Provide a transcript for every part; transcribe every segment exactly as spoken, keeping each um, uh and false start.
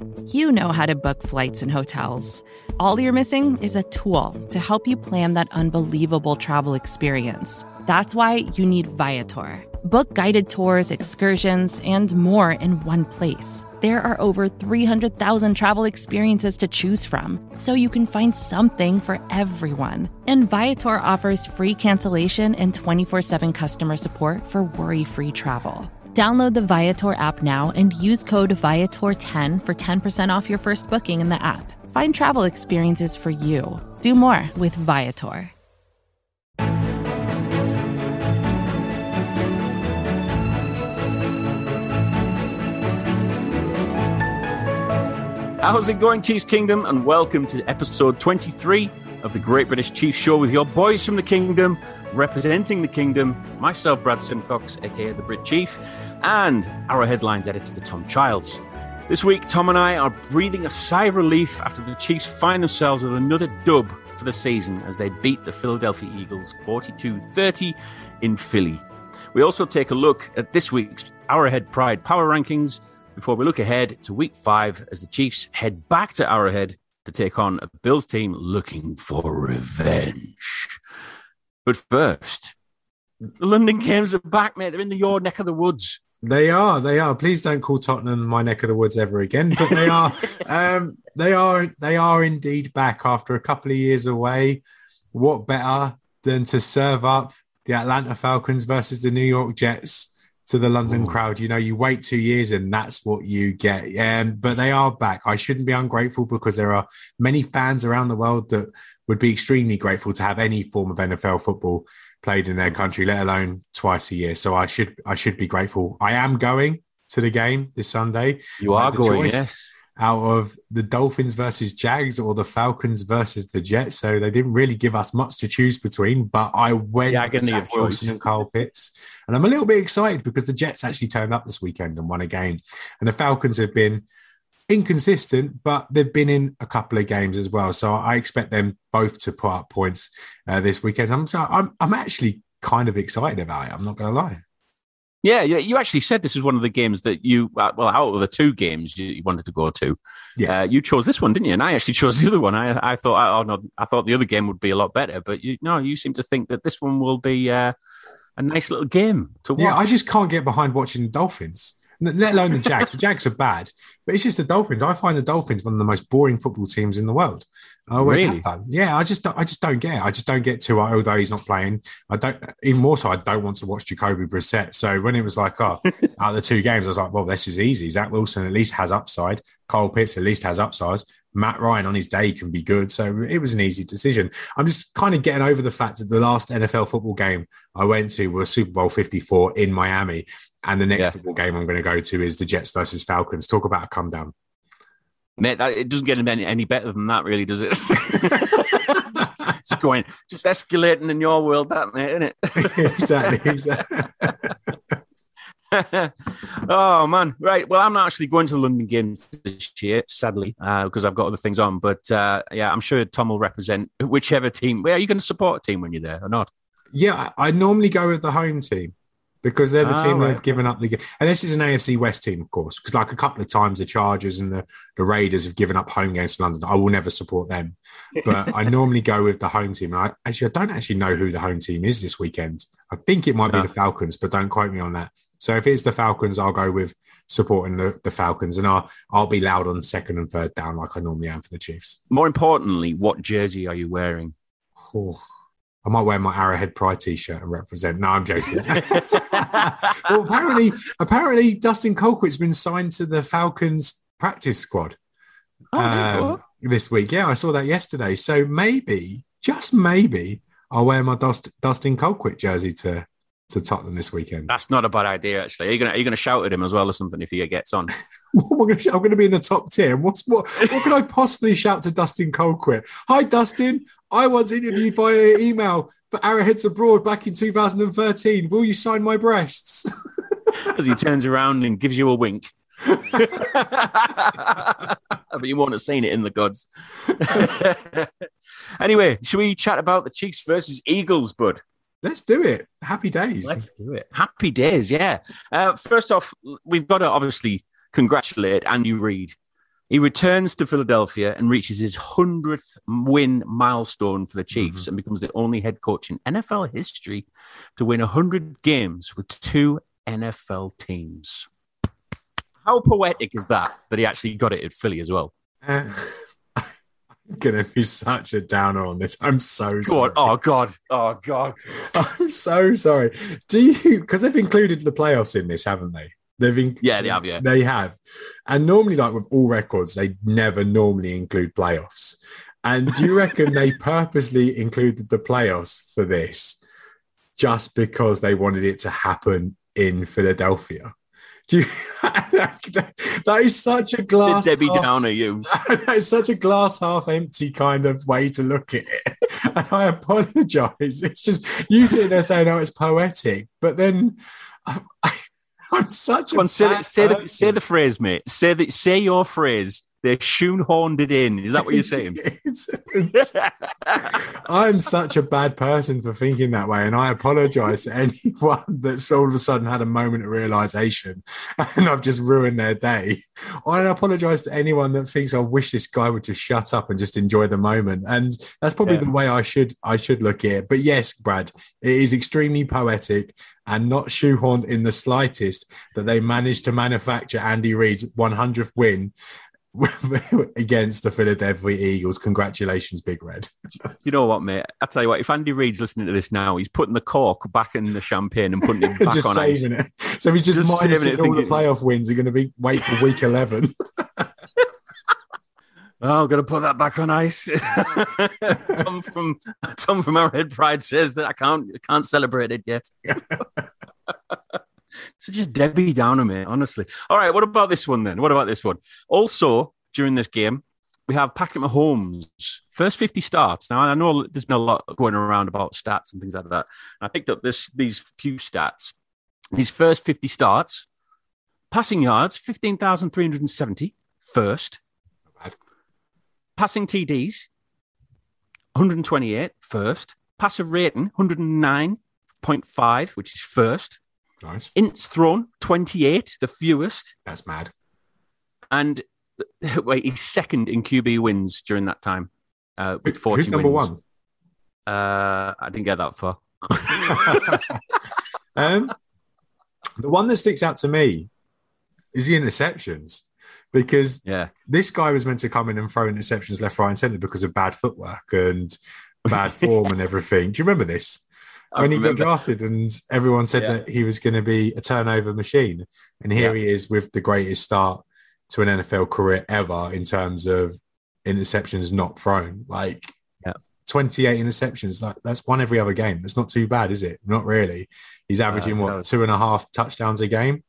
You know how to book flights and hotels. All you're missing is a tool to help you plan that unbelievable travel experience. That's why you need Viator. Book guided tours, excursions, and more in one place. There are over three hundred thousand travel experiences to choose from, so you can find something for everyone. And Viator offers free cancellation and twenty-four seven customer support for worry-free travel. Download the Viator app now and use code Viator ten for ten percent off your first booking in the app. Find travel experiences for you. Do more with Viator. How's it going, Chiefs Kingdom? And welcome to episode twenty-three of the Great British Chiefs Show with your boys from the Kingdom, representing the Kingdom, myself, Brad Simcox, aka the Brit Chief, and our headlines editor, Tom Childs. This week, Tom and I are breathing a sigh of relief after the Chiefs find themselves with another dub for the season as they beat the Philadelphia Eagles forty-two thirty in Philly. We also take a look at this week's Arrowhead Pride Power Rankings before we look ahead to week five as the Chiefs head back to Arrowhead to take on a Bills team looking for revenge. But first, the London Games are back, mate. They're in the, your neck of the woods. They are. They are. Please don't call Tottenham my neck of the woods ever again. But they are. um, they are. They are indeed back after a couple of years away. What better than to serve up the Atlanta Falcons versus the New York Jets to the London Ooh. crowd? You know, you wait two years and that's what you get. Um, but they are back. I shouldn't be ungrateful because there are many fans around the world that would be extremely grateful to have any form of N F L football played in their country, let alone twice a year. So I should I should be grateful. I am going to the game this Sunday. You are going, yes. Out of the Dolphins versus Jags or the Falcons versus the Jets. So they didn't really give us much to choose between, but I went yeah, I with Zach Wilson and Kyle Pitts. And I'm a little bit excited because the Jets actually turned up this weekend and won a game. And the Falcons have been inconsistent, but they've been in a couple of games as well. So I expect them both to put up points uh, this weekend. I'm, so I'm I'm actually kind of excited about it. I'm not going to lie. Yeah, yeah, you actually said this was one of the games that you, uh, well, out of the two games you, you wanted to go to, yeah, uh, you chose this one, didn't you? And I actually chose the other one. I, I thought, oh no, I thought the other game would be a lot better, but you, no, you seem to think that this one will be uh, a nice little game to watch. Yeah, I just can't get behind watching the Dolphins, let alone the Jags. The Jags are bad, but it's just the Dolphins. I find the Dolphins one of the most boring football teams in the world. I always really? have done. Yeah, I just, I just don't get it. I just don't get to. Although he's not playing, I don't. Even more so, I don't want to watch Jacoby Brissett. So when it was like, oh, out of the two games, I was like, well, this is easy. Zach Wilson at least has upside. Kyle Pitts at least has upsides. Matt Ryan on his day can be good. So it was an easy decision. I'm just kind of getting over the fact that the last N F L football game I went to was Super Bowl fifty-four in Miami. And the next yeah. football game I'm going to go to is the Jets versus Falcons. Talk about a come down. Mate, that, it doesn't get any, any better than that, really, does it? just, just going, just escalating in your world, that, mate, isn't it? exactly, exactly. Oh, man. Right. Well, I'm not actually going to the London Games this year, sadly, uh, because I've got other things on. But, uh, yeah, I'm sure Tom will represent whichever team. Well, are you going to support a team when you're there or not? Yeah, I normally go with the home team. Because they're the oh, team right. that have given up the game. And this is an A F C West team, of course, because like a couple of times the Chargers and the, the Raiders have given up home games to London. I will never support them. But I normally go with the home team. I, actually, I don't actually know who the home team is this weekend. I think it might no. be the Falcons, but don't quote me on that. So if it's the Falcons, I'll go with supporting the, the Falcons. And I'll, I'll be loud on second and third down like I normally am for the Chiefs. More importantly, what jersey are you wearing? Oh. I might wear my Arrowhead Pride T-shirt and represent. No, I'm joking. Well, apparently, apparently, Dustin Colquitt's been signed to the Falcons practice squad oh, um, this week. Yeah, I saw that yesterday. So maybe, just maybe, I'll wear my Dust, Dustin Colquitt jersey to to Tottenham this weekend. That's not a bad idea, actually. Are you gonna are you gonna shout at him as well or something if he gets on? I'm going to be in the top tier. What's what? What can I possibly shout to Dustin Colquitt? Hi, Dustin. I once interviewed via email for Arrowheads Abroad back in two thousand thirteen. Will you sign my breasts? As he turns around and gives you a wink. But you won't have seen it in the gods. Anyway, should we chat about the Chiefs versus Eagles, bud? Let's do it. Happy days. Let's do it. Happy days, yeah. Uh, first off, we've got to obviously congratulate Andy Reid. He returns to Philadelphia and reaches his hundredth win milestone for the Chiefs mm-hmm. and becomes the only head coach in N F L history to win one hundred games with two N F L teams. How poetic is that, that he actually got it at Philly as well? Uh, I'm going to be such a downer on this. I'm so sorry. God. Oh, God. Oh, God. I'm so sorry. Do you, because they've included the playoffs in this, haven't they? They've in, yeah, they have, yeah. They have. And normally, like with all records, they never normally include playoffs. And do you reckon they purposely included the playoffs for this just because they wanted it to happen in Philadelphia? Do you, that, that is such a glass Debbie half, Downer, you. That is such a glass half empty kind of way to look at it. And I apologise. It's just you sitting there saying, "Oh, it's poetic," but then I, I, I'm such Come a on, say, say the say the phrase, mate. Say the say your phrase. They shoehorned it in. Is that what you're saying? it's, it's, I'm such a bad person for thinking that way, and I apologise to anyone that's all of a sudden had a moment of realisation and I've just ruined their day. I apologise to anyone that thinks I wish this guy would just shut up and just enjoy the moment. And that's probably yeah. the way I should I should look at it. But yes, Brad, it is extremely poetic and not shoehorned in the slightest that they managed to manufacture Andy Reid's one hundredth win against the Philadelphia Eagles. Congratulations, Big Red. You know what, mate? I'll tell you what, if Andy Reid's listening to this now, he's putting the cork back in the champagne and putting it back just on saving ice. It. So he's just, just minusing all thinking, the playoff wins are going to be wait for week eleven. Oh, got to put that back on ice. Tom from Tom from Arrowhead Pride says that I can't I can't celebrate it yet. So just Debbie Downer, mate, honestly. All right, what about this one then? What about this one? Also, during this game, we have Patrick Mahomes' first fifty starts. Now, I know there's been a lot going around about stats and things like that. I picked up this these few stats. His first fifty starts, passing yards, fifteen thousand three hundred seventy, first. Passing T Ds, one hundred twenty-eight, first. Passer rating, one hundred nine point five, which is first. Nice. Ints thrown, twenty-eight, the fewest. That's mad. And wait, he's second in Q B wins during that time uh, with forty Who's number wins. one? Uh, I didn't get that far. um, the one that sticks out to me is the interceptions. Because yeah. this guy was meant to come in and throw interceptions left, right, and centre because of bad footwork and bad form and everything. Do you remember this? I when remember. he got drafted and everyone said yeah. that he was going to be a turnover machine. And here yeah. he is with the greatest start to an N F L career ever in terms of interceptions not thrown. Like yeah. twenty-eight interceptions, like that's one every other game. That's not too bad, is it? Not really. He's averaging, uh, what, two and a half touchdowns a game?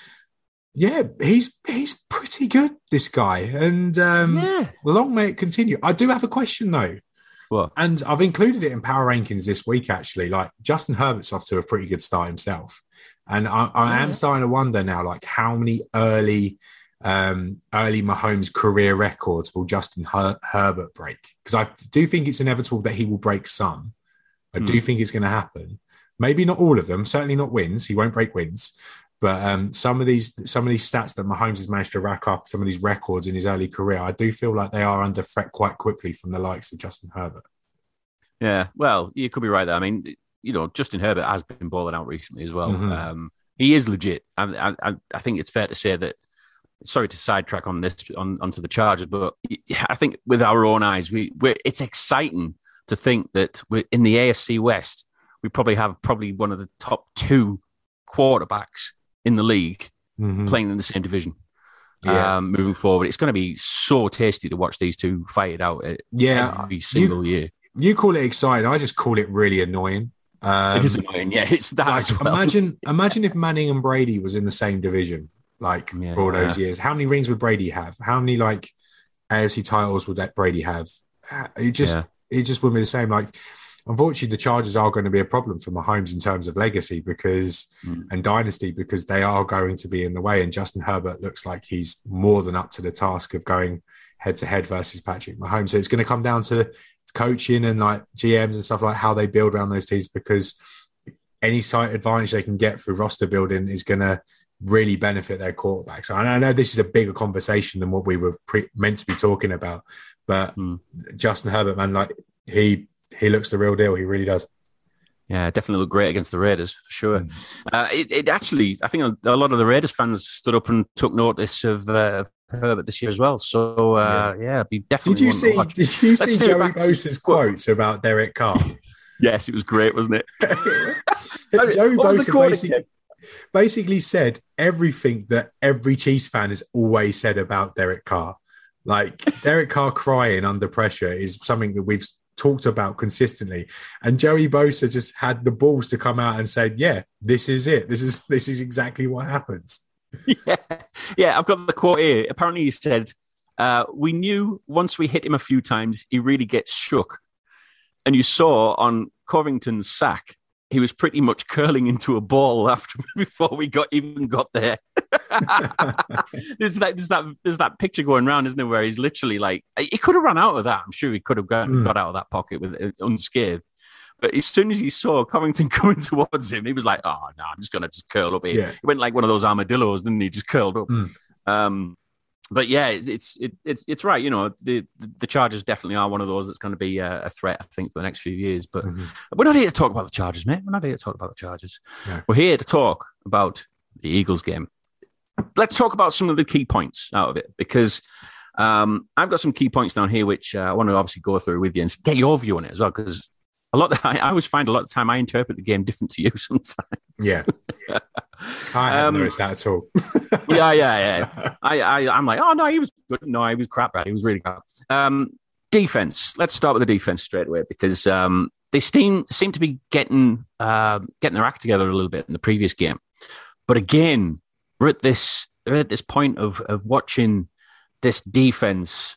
Yeah, he's he's pretty good, this guy. And um, yeah. long may it continue. I do have a question, though. What? And I've included it in Power Rankings this week, actually. Like, Justin Herbert's off to a pretty good start himself. And I, I am starting to wonder now, like, how many early um, early Mahomes career records will Justin Her- Herbert break? Because I do think it's inevitable that he will break some. I hmm. do think it's going to happen. Maybe not all of them, certainly not wins. He won't break wins. But um, some of these some of these stats that Mahomes has managed to rack up, some of these records in his early career, I do feel like they are under threat quite quickly from the likes of Justin Herbert. Yeah, well, you could be right there. I mean, you know, Justin Herbert has been balling out recently as well. Mm-hmm. Um, he is legit. I, I, I think it's fair to say that. Sorry to sidetrack on this on onto the Chargers, but I think with our own eyes, we we're, it's exciting to think that we're in the A F C West. We probably have probably one of the top two quarterbacks in the league mm-hmm. playing in the same division. Yeah. Um, moving forward, it's going to be so tasty to watch these two fight it out yeah. every single you, year. You call it exciting. I just call it really annoying. Um, it is annoying. Yeah, it's that. Like, as well. Imagine, imagine if Manning and Brady was in the same division, like yeah, for all those yeah. years. How many rings would Brady have? How many like A F C titles would that Brady have? It just, yeah. it just wouldn't be the same. Like, unfortunately, the Chargers are going to be a problem for Mahomes in terms of legacy because mm. and dynasty because they are going to be in the way. And Justin Herbert looks like he's more than up to the task of going head to head versus Patrick Mahomes. So it's going to come down to coaching and like G Ms and stuff like how they build around those teams because any site advantage they can get through roster building is going to really benefit their quarterbacks. And I know this is a bigger conversation than what we were pre- meant to be talking about, but mm. Justin Herbert, man, like he he looks the real deal. He really does. Yeah, definitely looked great against the Raiders, for sure. Mm. Uh, it, it actually, I think a, a lot of the Raiders fans stood up and took notice of uh, Herbert this year as well. So, uh, yeah, yeah be definitely. Did you see? Did you Let's see Joey Bosa's quotes about Derek Carr? Yes, it was great, wasn't it? Joey Bosa basically, basically said everything that every Chiefs fan has always said about Derek Carr. Like Derek Carr crying under pressure is something that we've talked about consistently, and Joey Bosa just had the balls to come out and say, "Yeah, this is it. This is this is exactly what happens." Yeah, yeah. I've got the quote here. Apparently, he said, uh, "We knew once we hit him a few times, he really gets shook." And you saw on Covington's sack, he was pretty much curling into a ball after before we got even got there. there's, that, there's that there's that picture going around, isn't there, where he's literally like, he could have run out of that. I'm sure he could have got, mm. got out of that pocket with uh, unscathed. But as soon as he saw Covington coming towards him, he was like, "Oh no, I'm just gonna just curl up here." Yeah. He went like one of those armadillos, didn't he? Just curled up. Mm. Um, But yeah, it's it's it, it's it's right. You know, the the Chargers definitely are one of those that's going to be a, a threat, I think, for the next few years. But mm-hmm. we're not here to talk about the Chargers, mate. We're not here to talk about the Chargers. No. We're here to talk about the Eagles game. Let's talk about some of the key points out of it, because um, I've got some key points down here which uh, I want to obviously go through with you and get your view on it as well, because a lot. Of, I, I always find a lot of the time I interpret the game different to you sometimes. Yeah. I haven't um, noticed that at all. yeah, yeah, yeah. I, I, I'm like, oh no, he was good. No, he was crap. Right? He was really crap. Um, defense. Let's start with the defense straight away, because um, they seem seem to be getting uh, getting their act together a little bit in the previous game. But again, we're at this we're at this point of of watching this defense.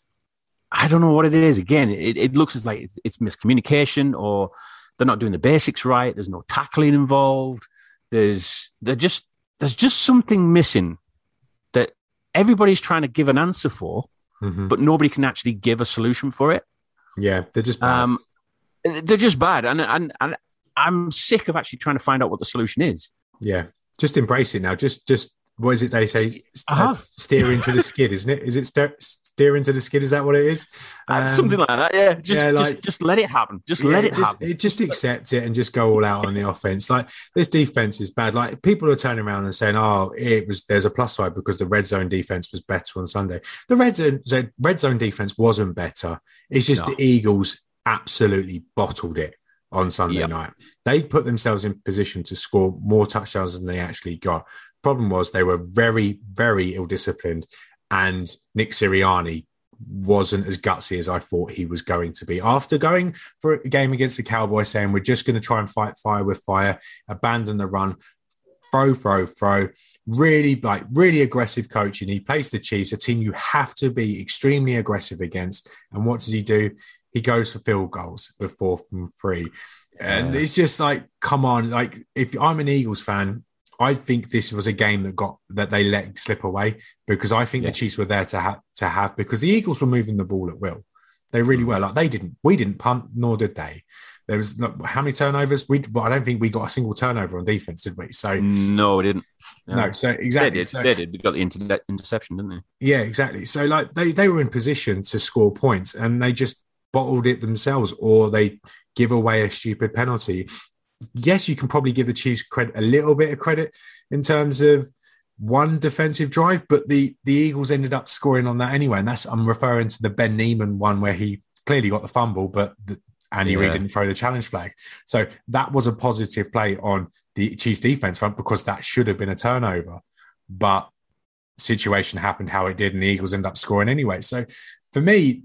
I don't know what it is. Again, it, it looks as like it's, it's miscommunication, or they're not doing the basics right. There's no tackling involved. There's they're just there's just something missing that everybody's trying to give an answer for, mm-hmm. but nobody can actually give a solution for it. Yeah, they're just bad. Um, they're just bad, and and and I'm sick of actually trying to find out what the solution is. Yeah, just embrace it now. Just just what is it they say? Uh-huh. Uh, steer into the skid, isn't it? Is it steer, steer into the skid? Is that what it is? Um, uh, something like that. Yeah. Just, yeah, like, just, just let it happen. Just yeah, let it just, happen. Just accept it and just go all out on the offense. Like, this defense is bad. Like, people are turning around and saying, "Oh, it was there's a plus side because the red zone defense was better on Sunday." The red zone red zone defense wasn't better. It's just no. the Eagles absolutely bottled it on Sunday yep. night. They put themselves in position to score more touchdowns than they actually got. Problem was they were very, very ill-disciplined, and Nick Sirianni wasn't as gutsy as I thought he was going to be. After going for a game against the Cowboys saying, "We're just going to try and fight fire with fire, abandon the run, throw, throw, throw," really, like, really aggressive coaching. He plays the Chiefs, a team you have to be extremely aggressive against. And what does he do? He goes for field goals with fourth and three. And yeah. it's just like, come on. Like, if I'm an Eagles fan, I think this was a game that got that they let slip away, because I think yeah. the Chiefs were there to have to have because the Eagles were moving the ball at will. They really were. Like, they didn't. We didn't punt, nor did they. There was not, how many turnovers? We well, I don't think we got a single turnover on defense, did we? So no, we didn't. No, no so exactly. They did. So, they did. We got the inter- interception, didn't they? Yeah, exactly. So like they they were in position to score points, and they just bottled it themselves, or they give away a stupid penalty. Yes, you can probably give the Chiefs credit, a little bit of credit in terms of one defensive drive, but the, the Eagles ended up scoring on that anyway. And that's, I'm referring to the Ben Neiman one where he clearly got the fumble, but the, Andy yeah. Reid didn't throw the challenge flag. So that was a positive play on the Chiefs defense front, because that should have been a turnover. But situation happened how it did, and the Eagles ended up scoring anyway. So for me,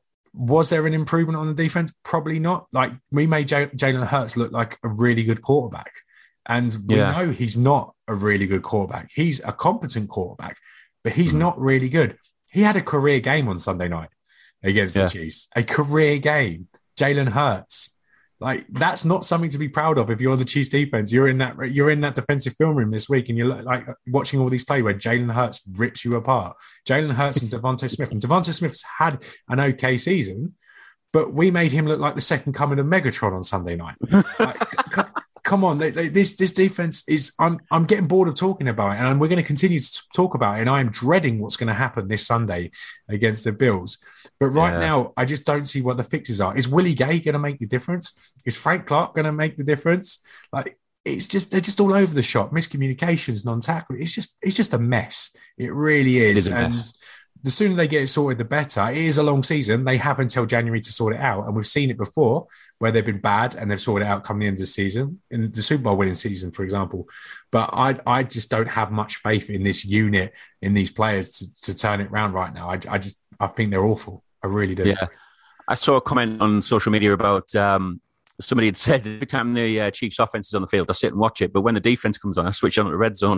was there an improvement on the defense? Probably not. Like, we made J- Jalen Hurts look like a really good quarterback. And we yeah. know he's not a really good quarterback. He's a competent quarterback, but he's mm. not really good. He had a career game on Sunday night against yeah. the Chiefs. A career game. Jalen Hurts. Like, that's not something to be proud of if you're the Chiefs defense. You're in that you're in that defensive film room this week, and you're like watching all these plays where Jalen Hurts rips you apart. Jalen Hurts and Devontae Smith. And Devontae Smith's had an okay season, but we made him look like the second coming of Megatron on Sunday night. Like, come on, they, they, this this defense is. I'm I'm getting bored of talking about it, and we're going to continue to talk about it. And I am dreading what's going to happen this Sunday against the Bills. But right yeah. now, I just don't see what the fixes are. Is Willie Gay going to make the difference? Is Frank Clark going to make the difference? Like, it's just they're just all over the shop. Miscommunications, non-tackle. It's just it's just a mess. It really is. It is a and mess. The sooner they get it sorted, the better. It is a long season. They have until January to sort it out. And we've seen it before where they've been bad and they've sorted it out come the end of the season, in the Super Bowl winning season, for example. But I I just don't have much faith in this unit, in these players to, to turn it around right now. I, I just, I think they're awful. I really do. Yeah. I saw a comment on social media about um, somebody had said every time the uh, Chiefs offense is on the field, I sit and watch it. But when the defense comes on, I switch on to the red zone.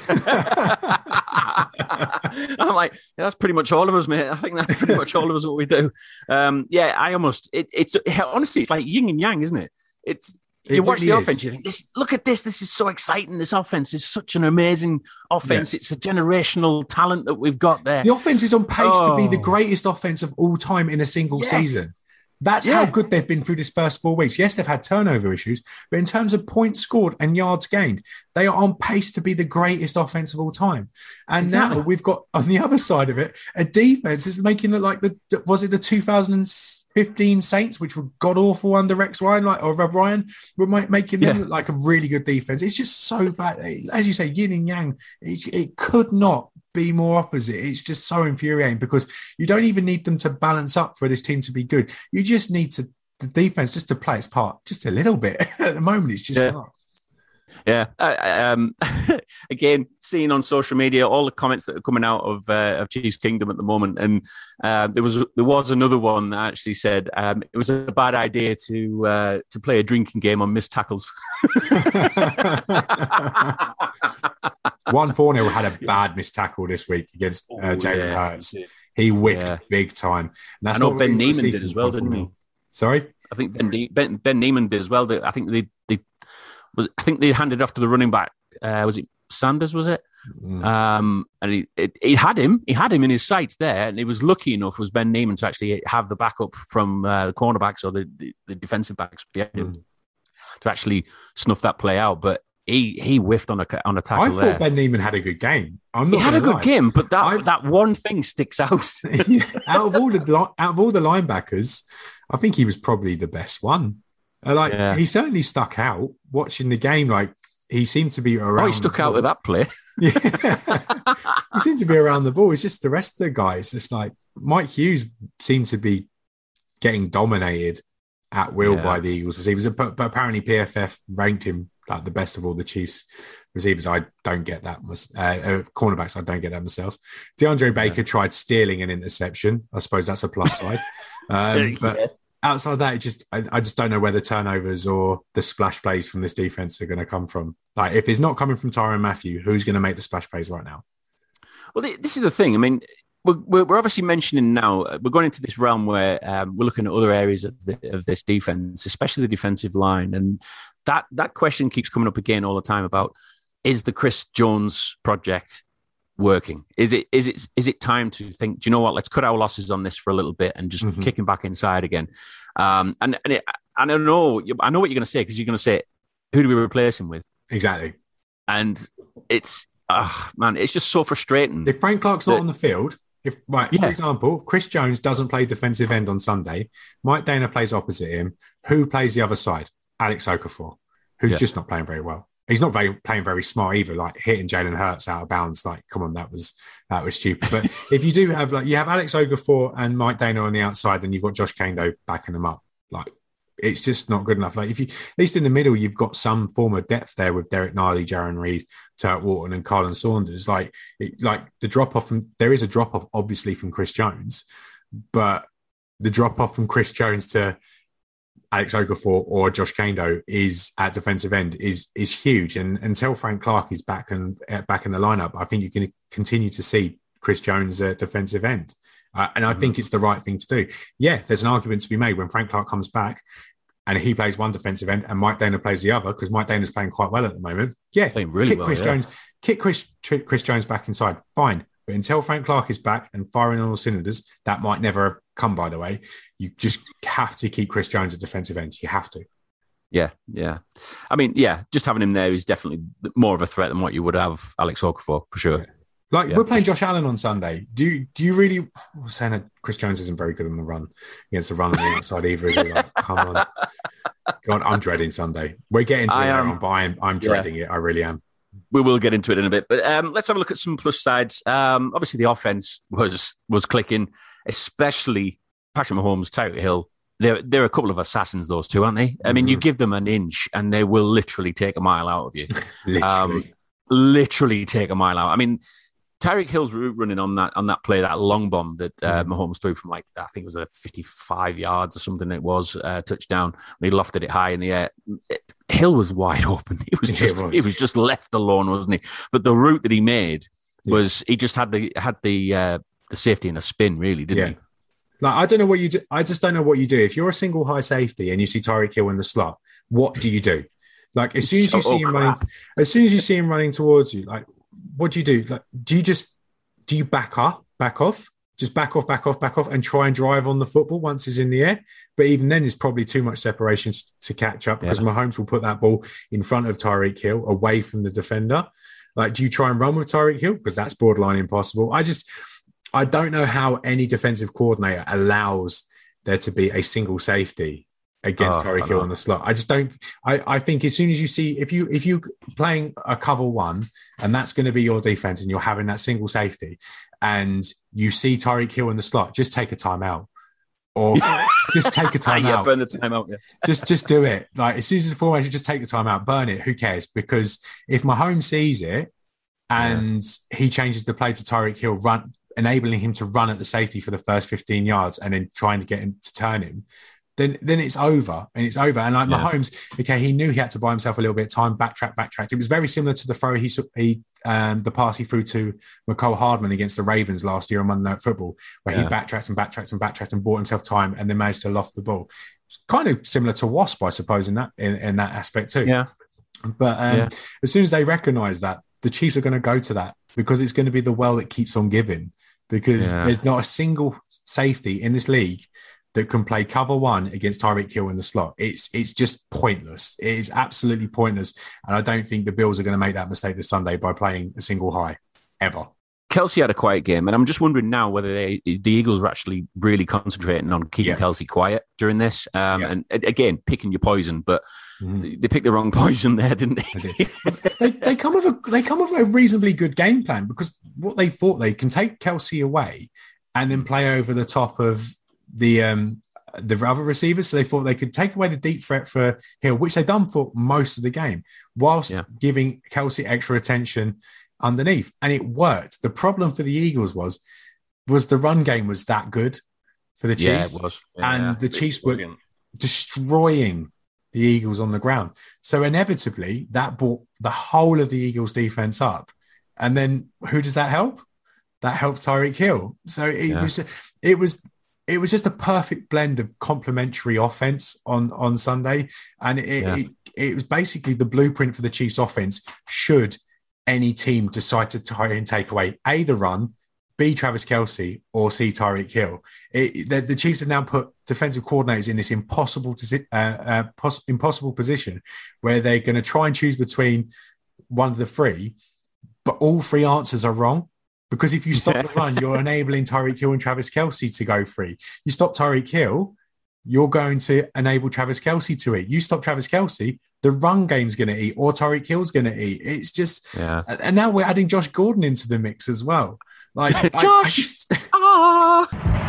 I'm like, yeah, that's pretty much all of us, mate. I think that's pretty much all of us what we do. Um, yeah, I almost, it, it's honestly, it's like yin and yang, isn't it? It's, you it watch really the offense, is. You think, this, look at this. This is so exciting. This offense is such an amazing offense. Yeah. It's a generational talent that we've got there. The offense is on pace oh. to be the greatest offense of all time in a single yes. season. That's yeah. how good they've been through this first four weeks. Yes, they've had turnover issues, but in terms of points scored and yards gained, they are on pace to be the greatest offense of all time. And yeah. now we've got, on the other side of it, a defense is making it like the, was it the two thousand fifteen Saints, which were god-awful under Rex Ryan, like, or Rev Ryan, were making them yeah. look like a really good defense. It's just so bad. As you say, yin and yang, it, it could not be more opposite. It's just so infuriating because you don't even need them to balance up for this team to be good. You just need to the defense just to play its part just a little bit. At the moment, it's just yeah. not. Yeah. I, um, again, seeing on social media all the comments that are coming out of uh, of Chiefs Kingdom at the moment, and uh, there was there was another one that actually said um, it was a bad idea to uh, to play a drinking game on missed tackles. Juan Thornhill had a bad missed tackle this week against uh, oh, Jalen yeah, Hurts. He whiffed yeah. big time. And that's I know not Ben Neiman did as well, didn't he? Sorry, I think Ben Ben, ben Neiman did as well. I think they they was I think they handed off to the running back. Uh, was it Sanders? Was it? Mm. Um, and he it, he had him. He had him in his sights there, and he was lucky enough was Ben Neiman to actually have the backup from uh, the cornerbacks or the, the, the defensive backs behind him mm. to actually snuff that play out. But He he whiffed on a on a tackle. I thought there. Ben Neiman had a good game. I'm not. He had a good lie. game, but that I've, that one thing sticks out. out of all the out of all the linebackers, I think he was probably the best one. Uh, like yeah. he certainly stuck out. Watching the game, like he seemed to be around. Oh, he stuck out with that play. Yeah, he seemed to be around the ball. It's just the rest of the guys. It's like Mike Hughes seemed to be getting dominated at will yeah. by the Eagles receivers, but, but apparently P F F ranked him like the best of all the Chiefs receivers. I don't get that. Uh, cornerbacks, I don't get that myself. DeAndre Baker yeah. tried stealing an interception. I suppose that's a plus side. Um, but yeah. outside of that, it just I, I just don't know where the turnovers or the splash plays from this defense are going to come from. Like, if it's not coming from Tyrann Mathieu, who's going to make the splash plays right now? Well, this is the thing. I mean, We're, we're obviously mentioning now, we're going into this realm where um, we're looking at other areas of, the, of this defense, especially the defensive line. And that, that question keeps coming up again all the time about, is the Chris Jones project working? Is it is it is it time to think, do you know what, let's cut our losses on this for a little bit and just mm-hmm. kick him back inside again? Um, and and it, I don't know, I know what you're going to say, because you're going to say, who do we replace him with? Exactly. And it's, oh, man, it's just so frustrating. If Frank Clark's that, not on the field, If right, yeah. for example, Chris Jones doesn't play defensive end on Sunday, Mike Dana plays opposite him. Who plays the other side? Alex Okafor, who's yeah. just not playing very well. He's not very playing very smart either. Like hitting Jalen Hurts out of bounds. Like, come on, that was that was stupid. But if you do have like you have Alex Okafor and Mike Dana on the outside, then you've got Josh Kendo backing them up. Like, it's just not good enough. Like, if you at least in the middle, you've got some form of depth there with Derek Gnarly, Jaron Reed, Turk Wharton, and Carlin Saunders. Like, it, like the drop off from there is a drop off obviously from Chris Jones, but the drop off from Chris Jones to Alex Okafor or Josh Kendo is at defensive end is is huge. And until Frank Clark is back and back in the lineup, I think you can continue to see Chris Jones at defensive end. Uh, and I mm-hmm. think it's the right thing to do. Yeah, there's an argument to be made when Frank Clark comes back and he plays one defensive end and Mike Dana plays the other, because Mike Dana's playing quite well at the moment. Yeah, playing really kick well, Chris yeah. Jones, kick Chris Chris Jones back inside, fine. But until Frank Clark is back and firing on all cylinders, that might never have come, by the way. You just have to keep Chris Jones at defensive end. You have to. Yeah, yeah. I mean, yeah, just having him there is definitely more of a threat than what you would have Alex Okafor, for sure. Yeah. Like, yeah. we're playing Josh Allen on Sunday. Do you, do you really... I was saying that Chris Jones isn't very good on the run, against the run on the outside either, is he? Like, come on. God, I'm dreading Sunday. We're getting to it later on, but I'm, I'm dreading yeah. it. I really am. We will get into it in a bit. But um, let's have a look at some plus sides. Um, obviously, the offense was was clicking, especially Patrick Mahomes, Tyreek Hill. They're, they're a couple of assassins, those two, aren't they? I mean, mm-hmm. you give them an inch and they will literally take a mile out of you. literally. Um, literally take a mile out. I mean, Tyreek Hill's route running on that on that play, that long bomb that uh, mm-hmm. Mahomes threw from like, I think it was a fifty-five yards or something it was, uh, touchdown. When he lofted it high in the air. It, Hill was wide open. He was just, was. he was just left alone, wasn't he? But the route that he made was, yeah. he just had the had the uh, the safety in a spin, really, didn't yeah. he? Like, I don't know what you do. I just don't know what you do. If you're a single high safety and you see Tyreek Hill in the slot, what do you do? Like, as soon as you see him running, as soon as you see him running towards you, like, what do you do? Like, do you just do you back up, back off, just back off, back off, back off, and try and drive on the football once he's in the air? But even then, it's probably too much separation to catch up because yeah. Mahomes will put that ball in front of Tyreek Hill, away from the defender. Like, do you try and run with Tyreek Hill? Because that's borderline impossible. I just, I don't know how any defensive coordinator allows there to be a single safety against oh, Tyreek Hill on the slot. I just don't. I, I think as soon as you see, if you if you playing a cover one and that's going to be your defense and you're having that single safety and you see Tyreek Hill in the slot, just take a timeout or just take a timeout. yeah, burn the timeout. Yeah. just just do it. Like, as soon as it's formation, just take the timeout, burn it. Who cares? Because if Mahomes sees it and yeah. he changes the play to Tyreek Hill, run, enabling him to run at the safety for the first fifteen yards and then trying to get him to turn him, then then it's over and it's over. And like yeah. Mahomes, okay, he knew he had to buy himself a little bit of time, backtrack, backtrack. It was very similar to the throw he, he um, the pass he threw to Mecole Hardman against the Ravens last year on Monday Night Football, where yeah. he backtracked and backtracked and backtracked and bought himself time and then managed to loft the ball. It's kind of similar to Wasp, I suppose, in that in, in that aspect too. Yeah. But um, yeah. as soon as they recognise that, the Chiefs are going to go to that because it's going to be the well that keeps on giving. Because yeah. there's not a single safety in this league that can play cover one against Tyreek Hill in the slot. It's it's just pointless. It is absolutely pointless. And I don't think the Bills are going to make that mistake this Sunday by playing a single high, ever. Kelce had a quiet game, and I'm just wondering now whether they, the Eagles are actually really concentrating on keeping yeah. Kelce quiet during this. Um, yeah. And again, picking your poison, but mm. they picked the wrong poison there, didn't they? they, they, they come with a they come with a reasonably good game plan because what they thought they can take Kelce away and then play over the top of the um, the other receivers. So they thought they could take away the deep threat for Hill, which they've done for most of the game, whilst yeah. giving Kelce extra attention underneath, and it worked. The problem for the Eagles was was the run game was that good for the Chiefs, yeah, it was. Yeah, and yeah. the Chiefs were destroying the Eagles on the ground. So inevitably, that brought the whole of the Eagles' defense up. And then who does that help? That helps Tyreek Hill. So it yeah. was it was it was just a perfect blend of complementary offense on on Sunday, and it, yeah. it it was basically the blueprint for the Chiefs' offense. Should any team decide to try and take away A, the run, B, Travis Kelce, or C, Tyreek Hill. It, the, the Chiefs have now put defensive coordinators in this impossible to, uh, uh, pos- impossible position where they're going to try and choose between one of the three, but all three answers are wrong. Because if you stop the run, you're enabling Tyreek Hill and Travis Kelce to go free. You stop Tyreek Hill, you're going to enable Travis Kelce to eat. You stop Travis Kelce, the run game's going to eat, or Tyreek Hill's going to eat. It's just, yeah. and now we're adding Josh Gordon into the mix as well. Like, Josh, I, I just, ah.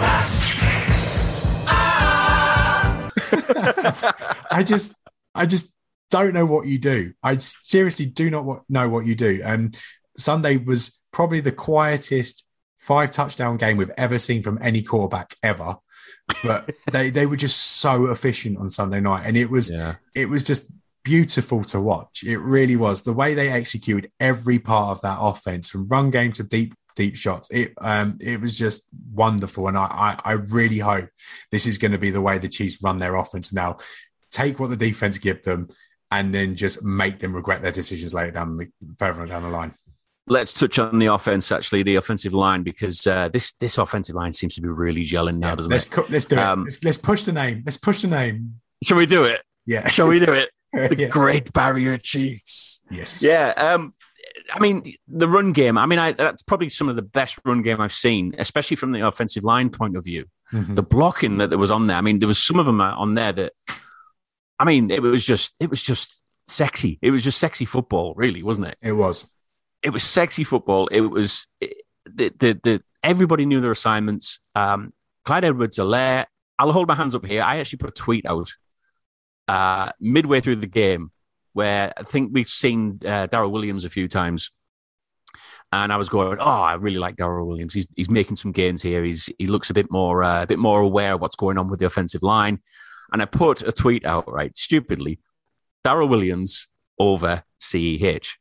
I just, I just don't know what you do. I seriously do not know what you do. And Sunday was probably the quietest five touchdown game we've ever seen from any quarterback ever. But they, they were just so efficient on Sunday night, and it was yeah. it was just beautiful to watch. It really was. The way they executed every part of that offense, from run game to deep deep shots. It um it was just wonderful, and I I, I really hope this is going to be the way the Chiefs run their offense now. Take what the defense give them, and then just make them regret their decisions later down the further down the line. Let's touch on the offense, actually, the offensive line, because uh, this this offensive line seems to be really gelling now, yeah, doesn't let's it? Co- let's do um, it. Let's, let's push the name. Let's push the name. Shall we do it? Yeah. Shall we do it? The Yeah. Great Barrier Chiefs. Yes. Yeah. Um, I mean, the run game, I mean, I, that's probably some of the best run game I've seen, especially from the offensive line point of view. Mm-hmm. The blocking that there was on there. I mean, there was some of them on there that, I mean, it was just, it was just sexy. It was just sexy football, really, wasn't it? It was. It was sexy football. It was, it, the, the, the, everybody knew their assignments. Um, Clyde Edwards-Helaire, I'll hold my hands up here. I actually put a tweet out uh, midway through the game where I think we've seen uh, Darrell Williams a few times. And I was going, oh, I really like Darrell Williams. He's he's making some gains here. He's he looks a bit more uh, a bit more aware of what's going on with the offensive line. And I put a tweet out, right, stupidly, Darrell Williams over C E H.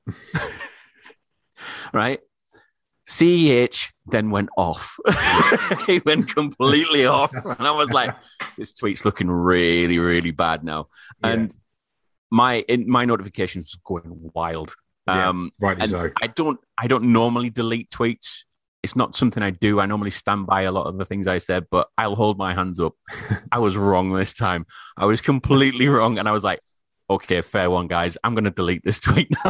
Right? C E H then went off. He went completely off. And I was like, this tweet's looking really, really bad now. Yeah. And my in, my notifications were going wild. Yeah, um, rightly so. I don't I don't normally delete tweets. It's not something I do. I normally stand by a lot of the things I said, but I'll hold my hands up. I was wrong this time. I was completely wrong. And I was like, okay, fair one, guys. I'm going to delete this tweet now.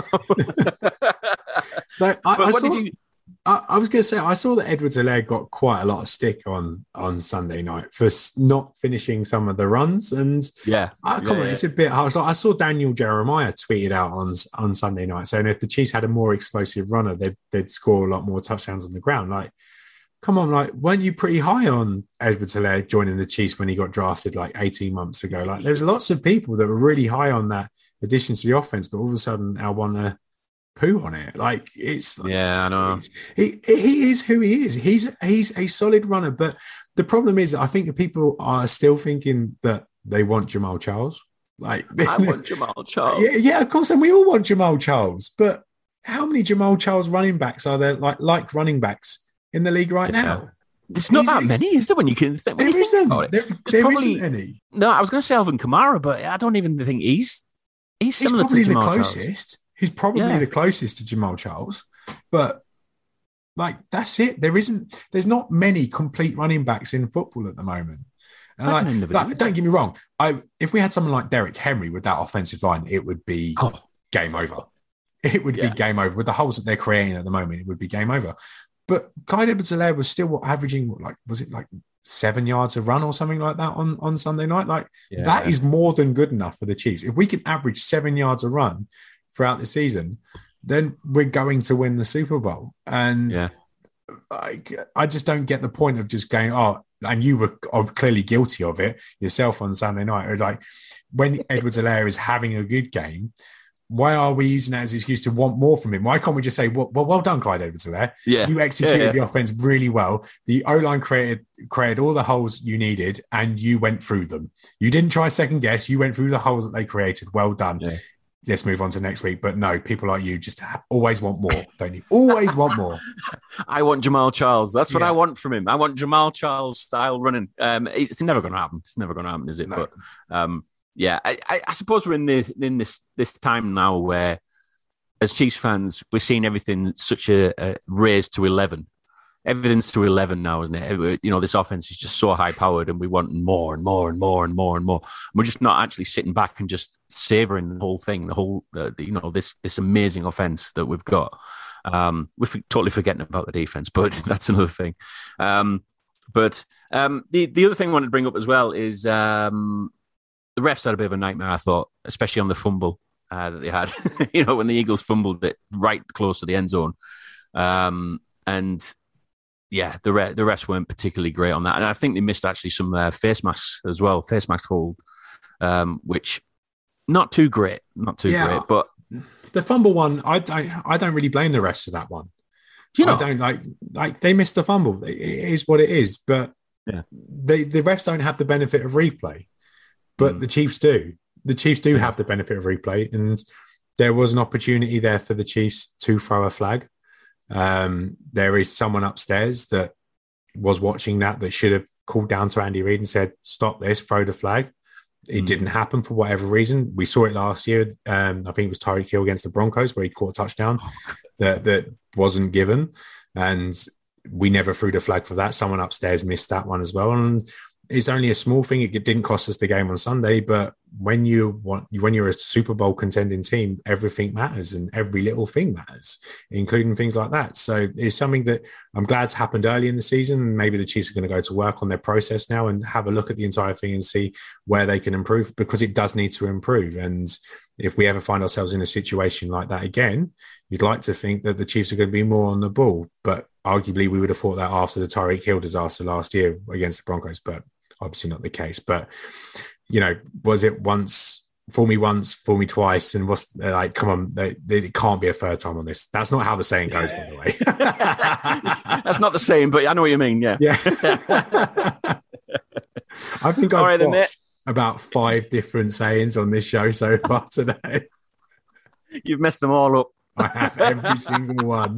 So I, but I what saw, did you... I, I was going to say, I saw that Edwards-Helaire got quite a lot of stick on, on Sunday night for not finishing some of the runs. And yeah, I, come yeah, on, yeah. it's a bit harsh. Like, I saw Daniel Jeremiah tweeted out on, on Sunday night saying if the Chiefs had a more explosive runner, they'd, they'd score a lot more touchdowns on the ground. Like, come on, like, weren't you pretty high on Edwards-Helaire joining the Chiefs when he got drafted like eighteen months ago? Like, there's lots of people that were really high on that addition to the offense, but all of a sudden, I want to poo on it. Like, it's yeah, I know. He he is who he is. He's he's a solid runner, but the problem is, I think the people are still thinking that they want Jamal Charles. Like, I want Jamal Charles. Yeah, yeah, of course, and we all want Jamal Charles. But how many Jamal Charles running backs are there? Like like running backs in the league right yeah. now? It's not He's, that many, is there? When you can think, when there you think isn't. About it. There, there probably, isn't any. No, I was going to say Alvin Kamara, but I don't even think he's he's, he's similar probably to Jamal the closest. Charles. He's probably yeah. the closest to Jamal Charles, but like that's it. There isn't. There's not many complete running backs in football at the moment. And like, like, don't get me wrong. I if we had someone like Derrick Henry with that offensive line, it would be oh. game over. It would yeah. be game over with the holes that they're creating at the moment. It would be game over. But Clyde Edwards-Helaire was still averaging what, like was it like seven yards a run or something like that on, on Sunday night? Like yeah. that is more than good enough for the Chiefs. If we can average seven yards a run throughout the season, then we're going to win the Super Bowl. And yeah. I, I just don't get the point of just going, oh, and you were clearly guilty of it yourself on Sunday night. Or like when Edwards-Helaire is having a good game, why are we using that as an excuse to want more from him? Why can't we just say, well, well, well done, Clyde Edwards-Helaire. Yeah. You executed yeah, yeah. the offense really well. The O-line created created all the holes you needed, and you went through them. You didn't try second guess. You went through the holes that they created. Well done. Yeah. Let's move on to next week. But no, people like you just always want more, don't you? Always want more. I want Jamal Charles. That's what yeah. I want from him. I want Jamal Charles style running. Um, it's never going to happen. It's never going to happen, is it? No. But um, yeah, I, I, I suppose we're in this in this this time now where, as Chiefs fans, we're seeing everything such a, a raised to eleven. Everything's to eleven now, isn't it? You know, this offense is just so high powered, and we want more and more and more and more and more. We're just not actually sitting back and just savoring the whole thing, the whole, uh, you know, this this amazing offense that we've got. Um, we're f- totally forgetting about the defense, but that's another thing. Um, but um, the the other thing I wanted to bring up as well is um, the refs had a bit of a nightmare, I thought, especially on the fumble uh, that they had. You know, when the Eagles fumbled it right close to the end zone, um, and yeah, the re- the refs weren't particularly great on that. And I think they missed actually some uh, face masks as well, face mask hold, um, which not too great, not too yeah, great. But the fumble one, I don't, I don't really blame the refs for that one. Do you know? I don't like, like they missed the fumble. It is what it is. But yeah, they, the refs don't have the benefit of replay, but mm. the Chiefs do. The Chiefs do yeah. have the benefit of replay. And there was an opportunity there for the Chiefs to throw a flag. Um, there is someone upstairs that was watching that that should have called down to Andy Reid and said, stop this, throw the flag. It mm. didn't happen for whatever reason. We saw it last year. Um, I think it was Tyreek Hill against the Broncos where he caught a touchdown oh. that, that wasn't given. And we never threw the flag for that. Someone upstairs missed that one as well. And it's only a small thing. It didn't cost us the game on Sunday, but when you want, when you're a Super Bowl contending team, everything matters and every little thing matters, including things like that. So it's something that I'm glad's happened early in the season. Maybe the Chiefs are going to go to work on their process now and have a look at the entire thing and see where they can improve, because it does need to improve. And if we ever find ourselves in a situation like that again, you'd like to think that the Chiefs are going to be more on the ball. But arguably, we would have thought that after the Tyreek Hill disaster last year against the Broncos, but obviously not the case. But, you know, was it once, fool me once, fool me twice, and what's like, come on, they, they, it can't be a third time on this. That's not how the saying goes, yeah. by the way. That's not the saying, but I know what you mean, yeah. Yeah. I think I've right, watched about five different sayings on this show so far today. You've messed them all up. I have every single one.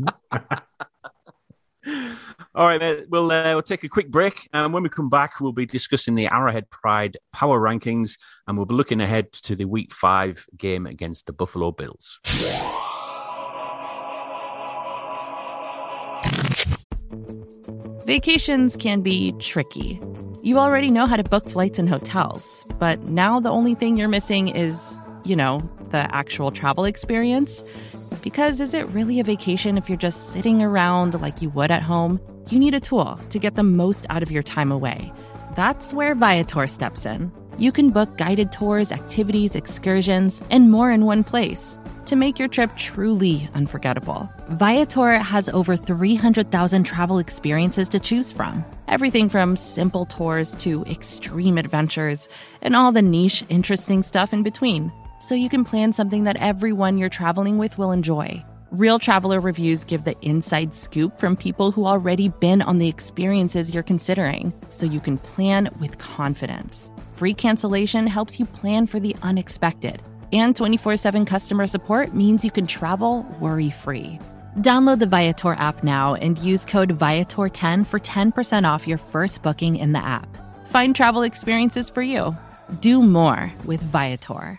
All right, mate. We'll, uh, we'll take a quick break. And when we come back, we'll be discussing the Arrowhead Pride Power Rankings, and we'll be looking ahead to the Week five game against the Buffalo Bills. Vacations can be tricky. You already know how to book flights and hotels, but now the only thing you're missing is, you know, the actual travel experience. Because is it really a vacation if you're just sitting around like you would at home? You need a tool to get the most out of your time away. That's where Viator steps in. You can book guided tours, activities, excursions, and more in one place to make your trip truly unforgettable. Viator has over three hundred thousand travel experiences to choose from. Everything from simple tours to extreme adventures and all the niche, interesting stuff in between. So you can plan something that everyone you're traveling with will enjoy. Real traveler reviews give the inside scoop from people who already been on the experiences you're considering, so you can plan with confidence. Free cancellation helps you plan for the unexpected. And twenty-four seven customer support means you can travel worry-free. Download the Viator app now and use code Viator ten for ten percent off your first booking in the app. Find travel experiences for you. Do more with Viator.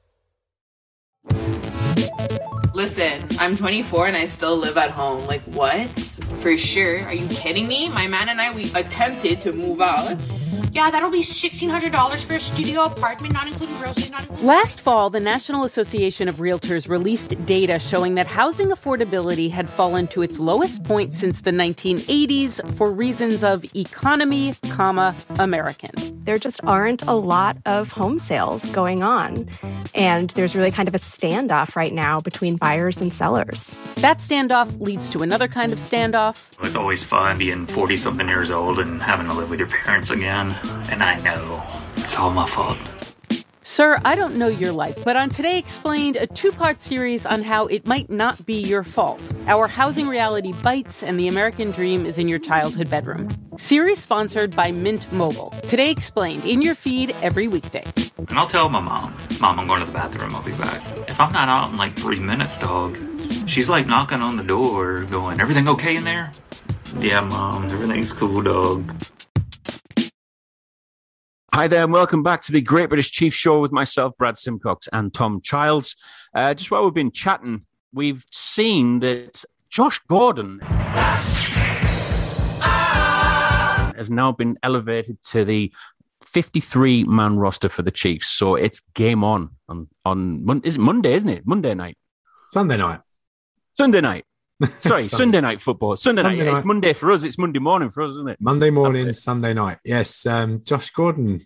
Listen, I'm twenty-four and I still live at home. Like, what? For sure. Are you kidding me? My man and I, we attempted to move out. Yeah, that'll be sixteen hundred dollars for a studio apartment, not including groceries, not including... Last fall, the National Association of Realtors released data showing that housing affordability had fallen to its lowest point since the nineteen eighties for reasons of economy, comma, American. There just aren't a lot of home sales going on. And there's really kind of a standoff right now between buyers and sellers. That standoff leads to another kind of standoff. It's always fun being forty-something years old and having to live with your parents again. And I know it's all my fault. Sir, I don't know your life, but on Today Explained, a two-part series on how it might not be your fault. Our housing reality bites and the American dream is in your childhood bedroom. Series sponsored by Mint Mobile. Today Explained, in your feed every weekday. And I'll tell my mom, Mom, I'm going to the bathroom, I'll be back. If I'm not out in like three minutes, dog, she's like knocking on the door going, everything okay in there? Yeah, Mom, everything's cool, dog. Hi there, and welcome back to the Great British Chiefs Show with myself, Brad Simcox, and Tom Childs. Uh, just while we've been chatting, we've seen that Josh Gordon has now been elevated to the fifty-three man roster for the Chiefs. So it's game on on on Mon- is it Monday, isn't it? Monday night, Sunday night, Sunday night. Sorry, Sunday. Sunday night football. Sunday, Sunday night. night. It's Monday for us. It's Monday morning for us, isn't it? Monday morning, Sunday night. Yes, um, Josh Gordon.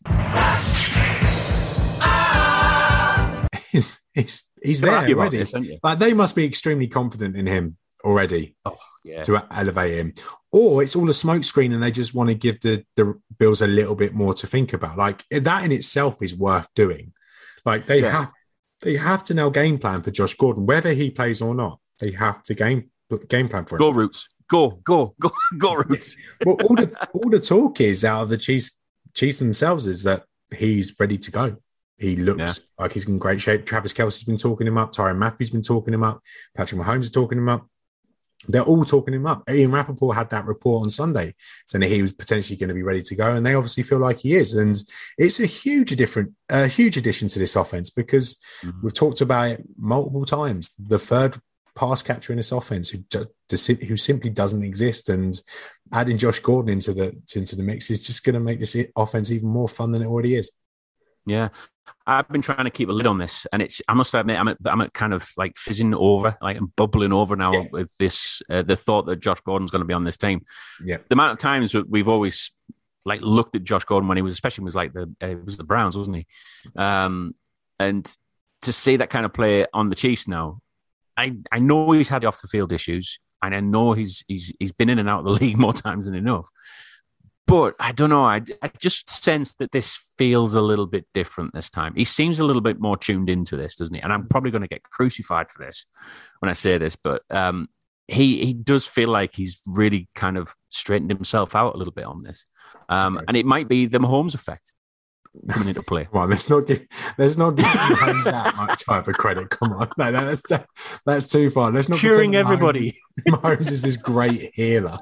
he's he's, he's there already. This, like, they must be extremely confident in him already oh, yeah. to elevate him. Or it's all a smokescreen and they just want to give the, the Bills a little bit more to think about. Like, that in itself is worth doing. Like, they yeah. have they have to now game plan for Josh Gordon, whether he plays or not. They have to game game plan for him. Go Roots. Go, go, go, go Roots. Well, all the all the talk is out of the Chiefs, Chiefs themselves is that he's ready to go. He looks yeah. like he's in great shape. Travis Kelce's been talking him up. Tyrann Mathieu's been talking him up. Patrick Mahomes is talking him up. They're all talking him up. Ian Rappaport had that report on Sunday saying that he was potentially going to be ready to go, and they obviously feel like he is. And it's a huge different, a huge addition to this offense because mm-hmm. we've talked about it multiple times. The third pass catcher in this offense who who simply doesn't exist, and adding Josh Gordon into the into the mix is just going to make this offense even more fun than it already is. Yeah. I've been trying to keep a lid on this, and it's, I must admit, I'm at, I'm at kind of like fizzing over, like I'm bubbling over now yeah. with this, uh, the thought that Josh Gordon's going to be on this team. Yeah. The amount of times that we've always like looked at Josh Gordon when he was, especially was like the, uh, it was the Browns, wasn't he? Um, and to see that kind of play on the Chiefs now, I, I know he's had off the field issues, and I know he's, he's, he's been in and out of the league more times than enough. But I don't know. I, I just sense that this feels a little bit different this time. He seems a little bit more tuned into this, doesn't he? And I'm probably going to get crucified for this when I say this, but um, he he does feel like he's really kind of straightened himself out a little bit on this. Um, and it might be the Mahomes effect coming into play. Well, let's not give let's not give Mahomes that much type of credit. Come on, no, that's that's too far. Let's not cheering everybody. Mahomes, Mahomes is this great healer.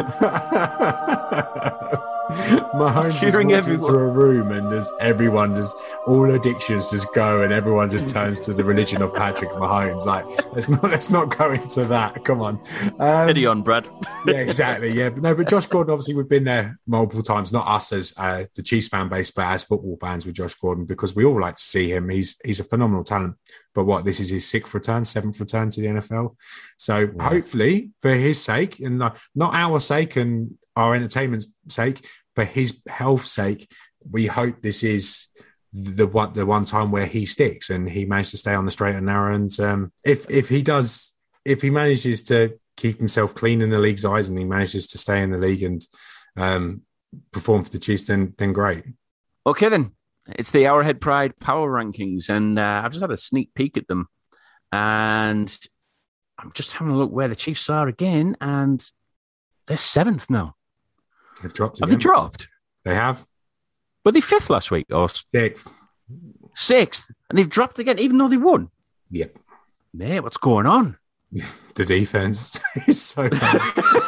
Mahomes just walks into a room and just everyone just all addictions just go and everyone just turns to the religion of Patrick Mahomes. Like let's not let's not go into that. Come on, um, Eddie on Brad. Yeah, exactly. Yeah, but no, but Josh Gordon. Obviously, we've been there multiple times. Not us as uh, the Chiefs fan base, but as football fans with Josh Gordon because we all like to see him. He's he's a phenomenal talent. But what this is his sixth return, seventh return to the N F L. So yeah. Hopefully, for his sake and not, not our sake and our entertainment's sake, for his health's sake, we hope this is the one the one time where he sticks and he managed to stay on the straight and narrow. And um, if if he does, if he manages to keep himself clean in the league's eyes and he manages to stay in the league and um, perform for the Chiefs, then then great. Okay, then. It's the Arrowhead Pride Power Rankings, and uh, I've just had a sneak peek at them. And I'm just having a look where the Chiefs are again, and they're seventh now. They've dropped Have again. they dropped? They have. Were they fifth last week? Or sixth? Sixth. And they've dropped again, even though they won? Yep. Mate, what's going on? The defense is so bad.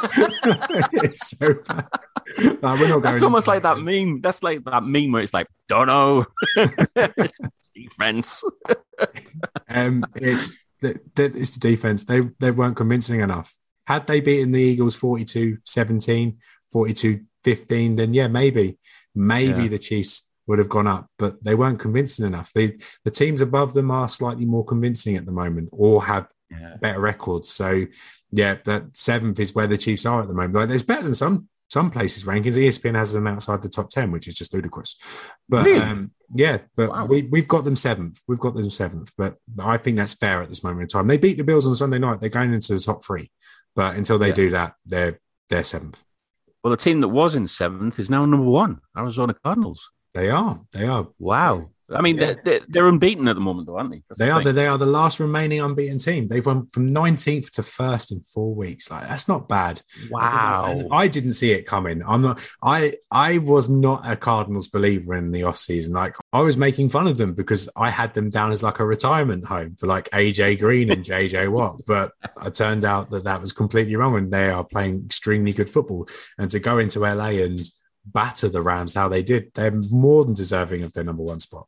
It's so bad. No, we're not That's almost like that meme. That's like that meme where it's like, don't know. It's defense. um, it's the, the, it's the defense. They they weren't convincing enough. Had they beaten the Eagles forty-two seventeen, forty-two fifteen, then yeah, maybe, maybe yeah. the Chiefs would have gone up, but they weren't convincing enough. They, the teams above them are slightly more convincing at the moment or have yeah. better records. So yeah, that seventh is where the Chiefs are at the moment. Like, there's better than some some places rankings. E S P N has them outside the top ten, which is just ludicrous. But really? um, yeah, but wow. we, we've got them seventh. We've got them seventh, but I think that's fair at this moment in time. They beat the Bills on Sunday night. They're going into the top three, but until they yeah. do that, they're they're seventh. Well, the team that was in seventh is now number one, Arizona Cardinals. They are. They are. Wow. I mean, yeah. they're, they're unbeaten at the moment, though, aren't they? That's they the are. The, they are the last remaining unbeaten team. They've won from nineteenth to first in four weeks. Like that's not bad. Wow. Not bad. I didn't see it coming. I'm not. I I was not a Cardinals believer in the offseason. Like I was making fun of them because I had them down as like a retirement home for like A J Green and J J Watt. But it turned out that that was completely wrong, and they are playing extremely good football. And to go into L A and batter the Rams how they did, they're more than deserving of their number one spot.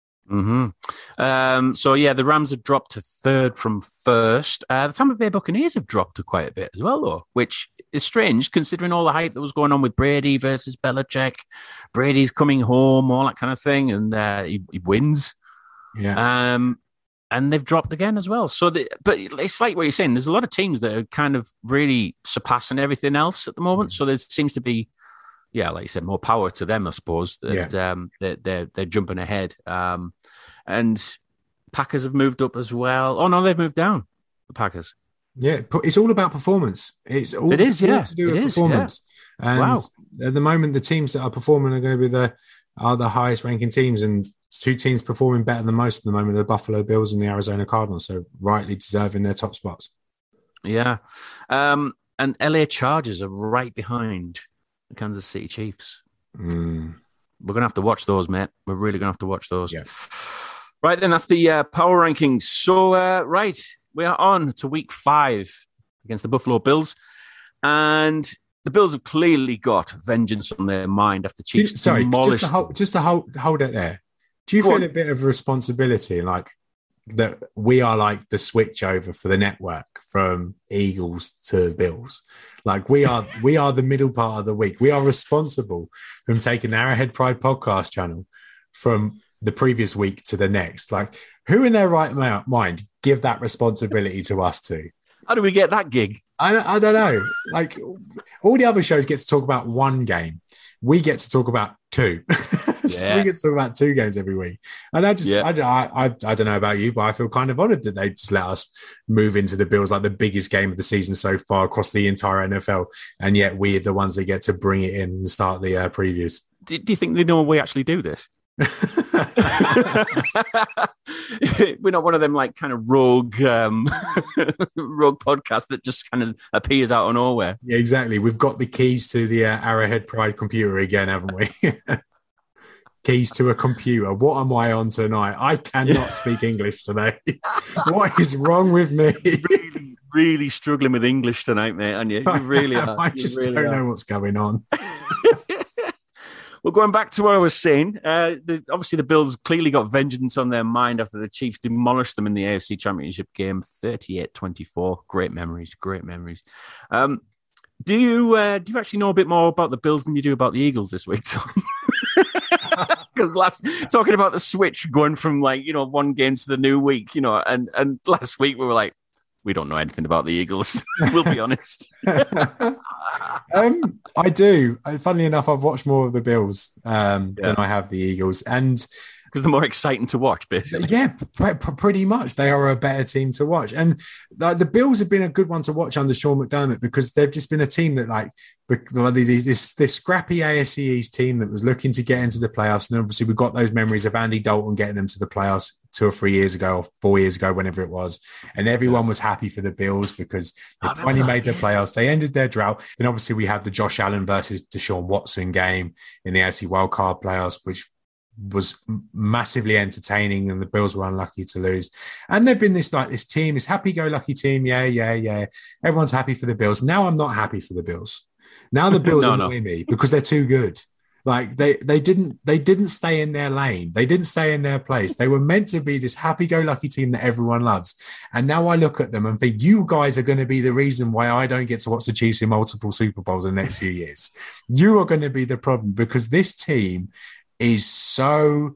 Mm-hmm. Um, so, yeah, the Rams have dropped to third from first. Uh, the Tampa Bay Buccaneers have dropped to quite a bit as well, though, which is strange considering all the hype that was going on with Brady versus Belichick. Brady's coming home, all that kind of thing, and uh, he, he wins. Yeah. Um, and they've dropped again as well. So, the, But it's like what you're saying. There's a lot of teams that are kind of really surpassing everything else at the moment. So there seems to be Yeah, like you said, more power to them, I suppose. That yeah. um, they're, they're they're jumping ahead, um, and Packers have moved up as well. Oh no, they've moved down. The Packers. Yeah, it's all about performance. It's all it is, yeah, to do it with is, performance. Yeah. And wow. at the moment, the teams that are performing are going to be the are the highest ranking teams, and two teams performing better than most at the moment: the Buffalo Bills and the Arizona Cardinals. So rightly deserving their top spots. Yeah, um, and L A Chargers are right behind the Kansas City Chiefs. Mm. We're going to have to watch those, mate. We're really going to have to watch those. Yeah. Right, then, that's the uh, power rankings. So, uh, right, we are on to week five against the Buffalo Bills. And the Bills have clearly got vengeance on their mind after Chiefs you, Sorry, demolished just to, hold, just to hold, hold it there. Do you Go feel on. a bit of responsibility, like that we are like the switch over for the network from Eagles to Bills? Like we are, we are the middle part of the week. We are responsible from taking the Arrowhead Pride podcast channel from the previous week to the next. Like, who in their right mind give that responsibility to us two? How do we get that gig? I, I don't know. Like, all the other shows get to talk about one game. We get to talk about two. So Yeah. we get to talk about two games every week. And I just, Yeah. I, I, I, I don't know about you, but I feel kind of honored that they just let us move into the Bills, like the biggest game of the season so far across the entire N F L. And yet we're the ones that get to bring it in and start the uh, previews. Do, do you think they know we actually do this? We're not one of them like kind of rogue um, rogue podcast that just kind of appears out of nowhere. Yeah, exactly. We've got the keys to the uh, Arrowhead Pride computer again, haven't we? Keys to a computer. What am I on tonight? I cannot speak English today. What is wrong with me? really, really struggling with English tonight, mate. And you, you really are. I You just really don't are. know what's going on. Well, going back to what I was saying, uh, the, obviously the Bills clearly got vengeance on their mind after the Chiefs demolished them in the A F C Championship game, thirty-eight twenty-four. Great memories, great memories. Um, do you uh, do you actually know a bit more about the Bills than you do about the Eagles this week, Tom? Because last talking about the switch going from like you know one game to the new week, you know, and and last week we were like, we don't know anything about the Eagles. We'll be honest. um, I do. Uh, Funnily enough, I've watched more of the Bills um, Yeah. than I have the Eagles, and Because they're more exciting to watch, basically. yeah, pr- pr- pretty much they are a better team to watch. And like, the Bills have been a good one to watch under Sean McDermott because they've just been a team that like bec- like, the- this this scrappy A F C East team that was looking to get into the playoffs. And obviously we've got those memories of Andy Dalton getting them to the playoffs two or three years ago or four years ago, whenever it was. And everyone was happy for the Bills because they I remember finally that, made the yeah. playoffs. They ended their drought. Then obviously we have the Josh Allen versus Deshaun Watson game in the A F C wildcard playoffs, which was massively entertaining, and the Bills were unlucky to lose. And they've been this like this team, this happy-go-lucky team. Yeah, yeah, yeah. Everyone's happy for the Bills. Now I'm not happy for the Bills. Now the Bills No, annoy no. me because they're too good. Like they they didn't they didn't stay in their lane. They didn't stay in their place. They were meant to be this happy-go-lucky team that everyone loves. And now I look at them and think, you guys are going to be the reason why I don't get to watch the Chiefs in multiple Super Bowls in the next few years. You are going to be the problem because this team is so,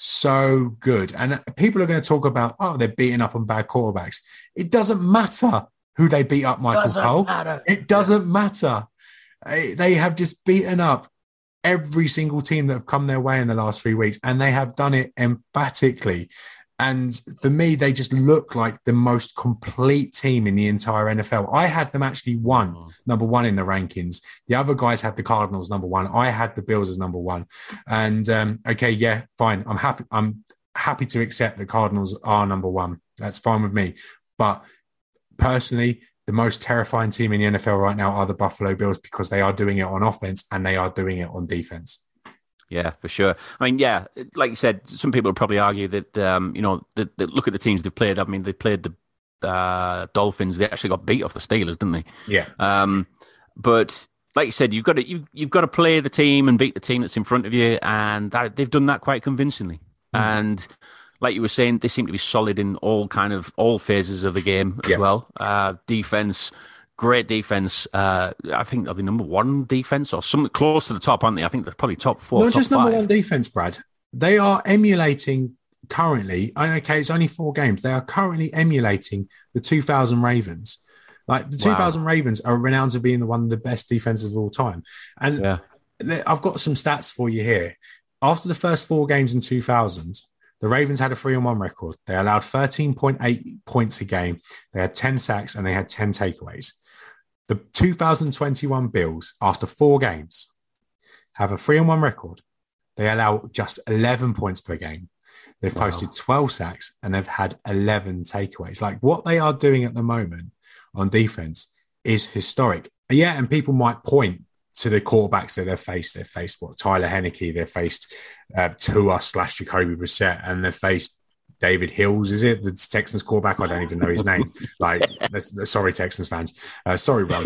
so good. And people are going to talk about, oh, they're beating up on bad quarterbacks. It doesn't matter who they beat up, Michael Doesn't Cole. matter. It doesn't matter. Eh, They have just beaten up every single team that have come their way in the last three weeks, and they have done it emphatically. And for me, they just look like the most complete team in the entire N F L. I had them actually one, number one in the rankings. The other guys had the Cardinals number one. I had the Bills as number one. And um, okay, yeah, fine. I'm happy. I'm happy to accept the Cardinals are number one. That's fine with me. But personally, the most terrifying team in the N F L right now are the Buffalo Bills because they are doing it on offense and they are doing it on defense. Yeah, for sure. I mean, yeah, like you said, some people would probably argue that, um, you know, that, that look at the teams they've played. I mean, they played the uh, Dolphins. They actually got beat off the Steelers, didn't they? Yeah. Um, but like you said, you've got to you, you've got to play the team and beat the team that's in front of you, and that, they've done that quite convincingly. Mm. And like you were saying, they seem to be solid in all kind of all phases of the game as Yeah. well. Uh, defense. Great defense. Uh, I think they're the number one defense or something close to the top, aren't they? I think they're probably top four. Not top just number five. one defense, Brad. They are emulating currently. Okay, it's only four games. They are currently emulating the two thousand Ravens. Like the Wow. two thousand Ravens are renowned for being the one of the best defenses of all time. And Yeah. th- I've got some stats for you here. After the first four games in two thousand, the Ravens had a three and one record. They allowed thirteen point eight points a game. They had ten sacks and they had ten takeaways. The two thousand twenty-one Bills, after four games, have a three and one record. They allow just eleven points per game. They've Wow. posted twelve sacks and they've had eleven takeaways. Like what they are doing at the moment on defense is historic. Yeah, and people might point to the quarterbacks that they've faced. They've faced what? Tyler Heineke. They've faced uh, Tua slash Jacoby Brissett, and they've faced David Hills, is it? The Texans quarterback? I don't even know his name. Like, that's, that's, sorry, Texans fans. Uh, sorry, bro.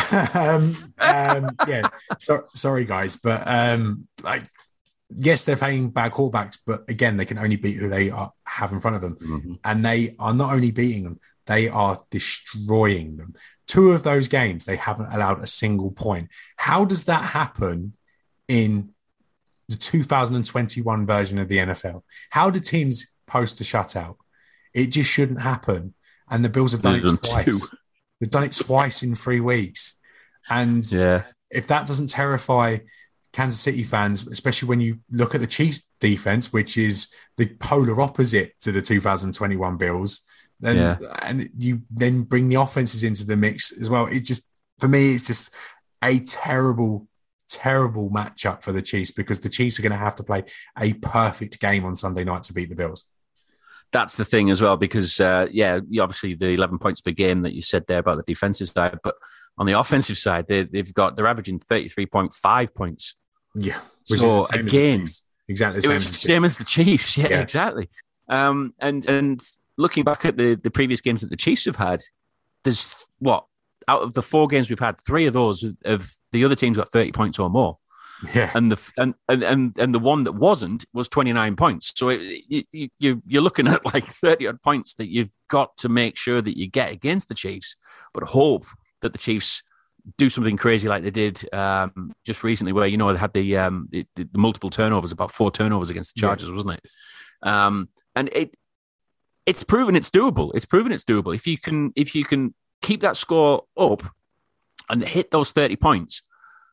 um, um, yeah, so, sorry, guys. But um, like, yes, they're playing bad quarterbacks, but again, they can only beat who they are, have in front of them. Mm-hmm. And they are not only beating them, they are destroying them. Two of those games, they haven't allowed a single point. How does that happen in the two thousand twenty-one version of the N F L. How do teams post a shutout? It just shouldn't happen. And the Bills have done They've it done twice. two. They've done it twice in three weeks. And Yeah. if that doesn't terrify Kansas City fans, especially when you look at the Chiefs defense, which is the polar opposite to the two thousand twenty-one Bills, then Yeah. and you then bring the offenses into the mix as well. It just, for me, it's just a terrible, terrible matchup for the Chiefs because the Chiefs are going to have to play a perfect game on Sunday night to beat the Bills. That's the thing as well, because, uh, yeah, obviously the eleven points per game that you said there about the defensive side, but on the offensive side, they, they've got, they're averaging thirty-three point five points. Yeah. Which So, is the same again, as the exactly the It same, was as the the same as the Chiefs. Yeah, Yeah. exactly. Um, and, and looking back at the, the previous games that the Chiefs have had, there's what, out of the four games we've had, three of those have the other teams got thirty points or more. Yeah. And the and and and, and the one that wasn't was twenty-nine points. So it, you, you you're looking at like thirty odd points that you've got to make sure that you get against the Chiefs, but hope that the Chiefs do something crazy like they did um, just recently, where you know they had the um, the, the multiple turnovers, about four turnovers against the Chargers, yeah. wasn't it? Um, and it it's proven it's doable. It's proven it's doable if you can if you can keep that score up and hit those thirty points.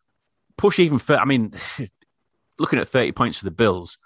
Push even further. I mean, looking at thirty points for the Bills,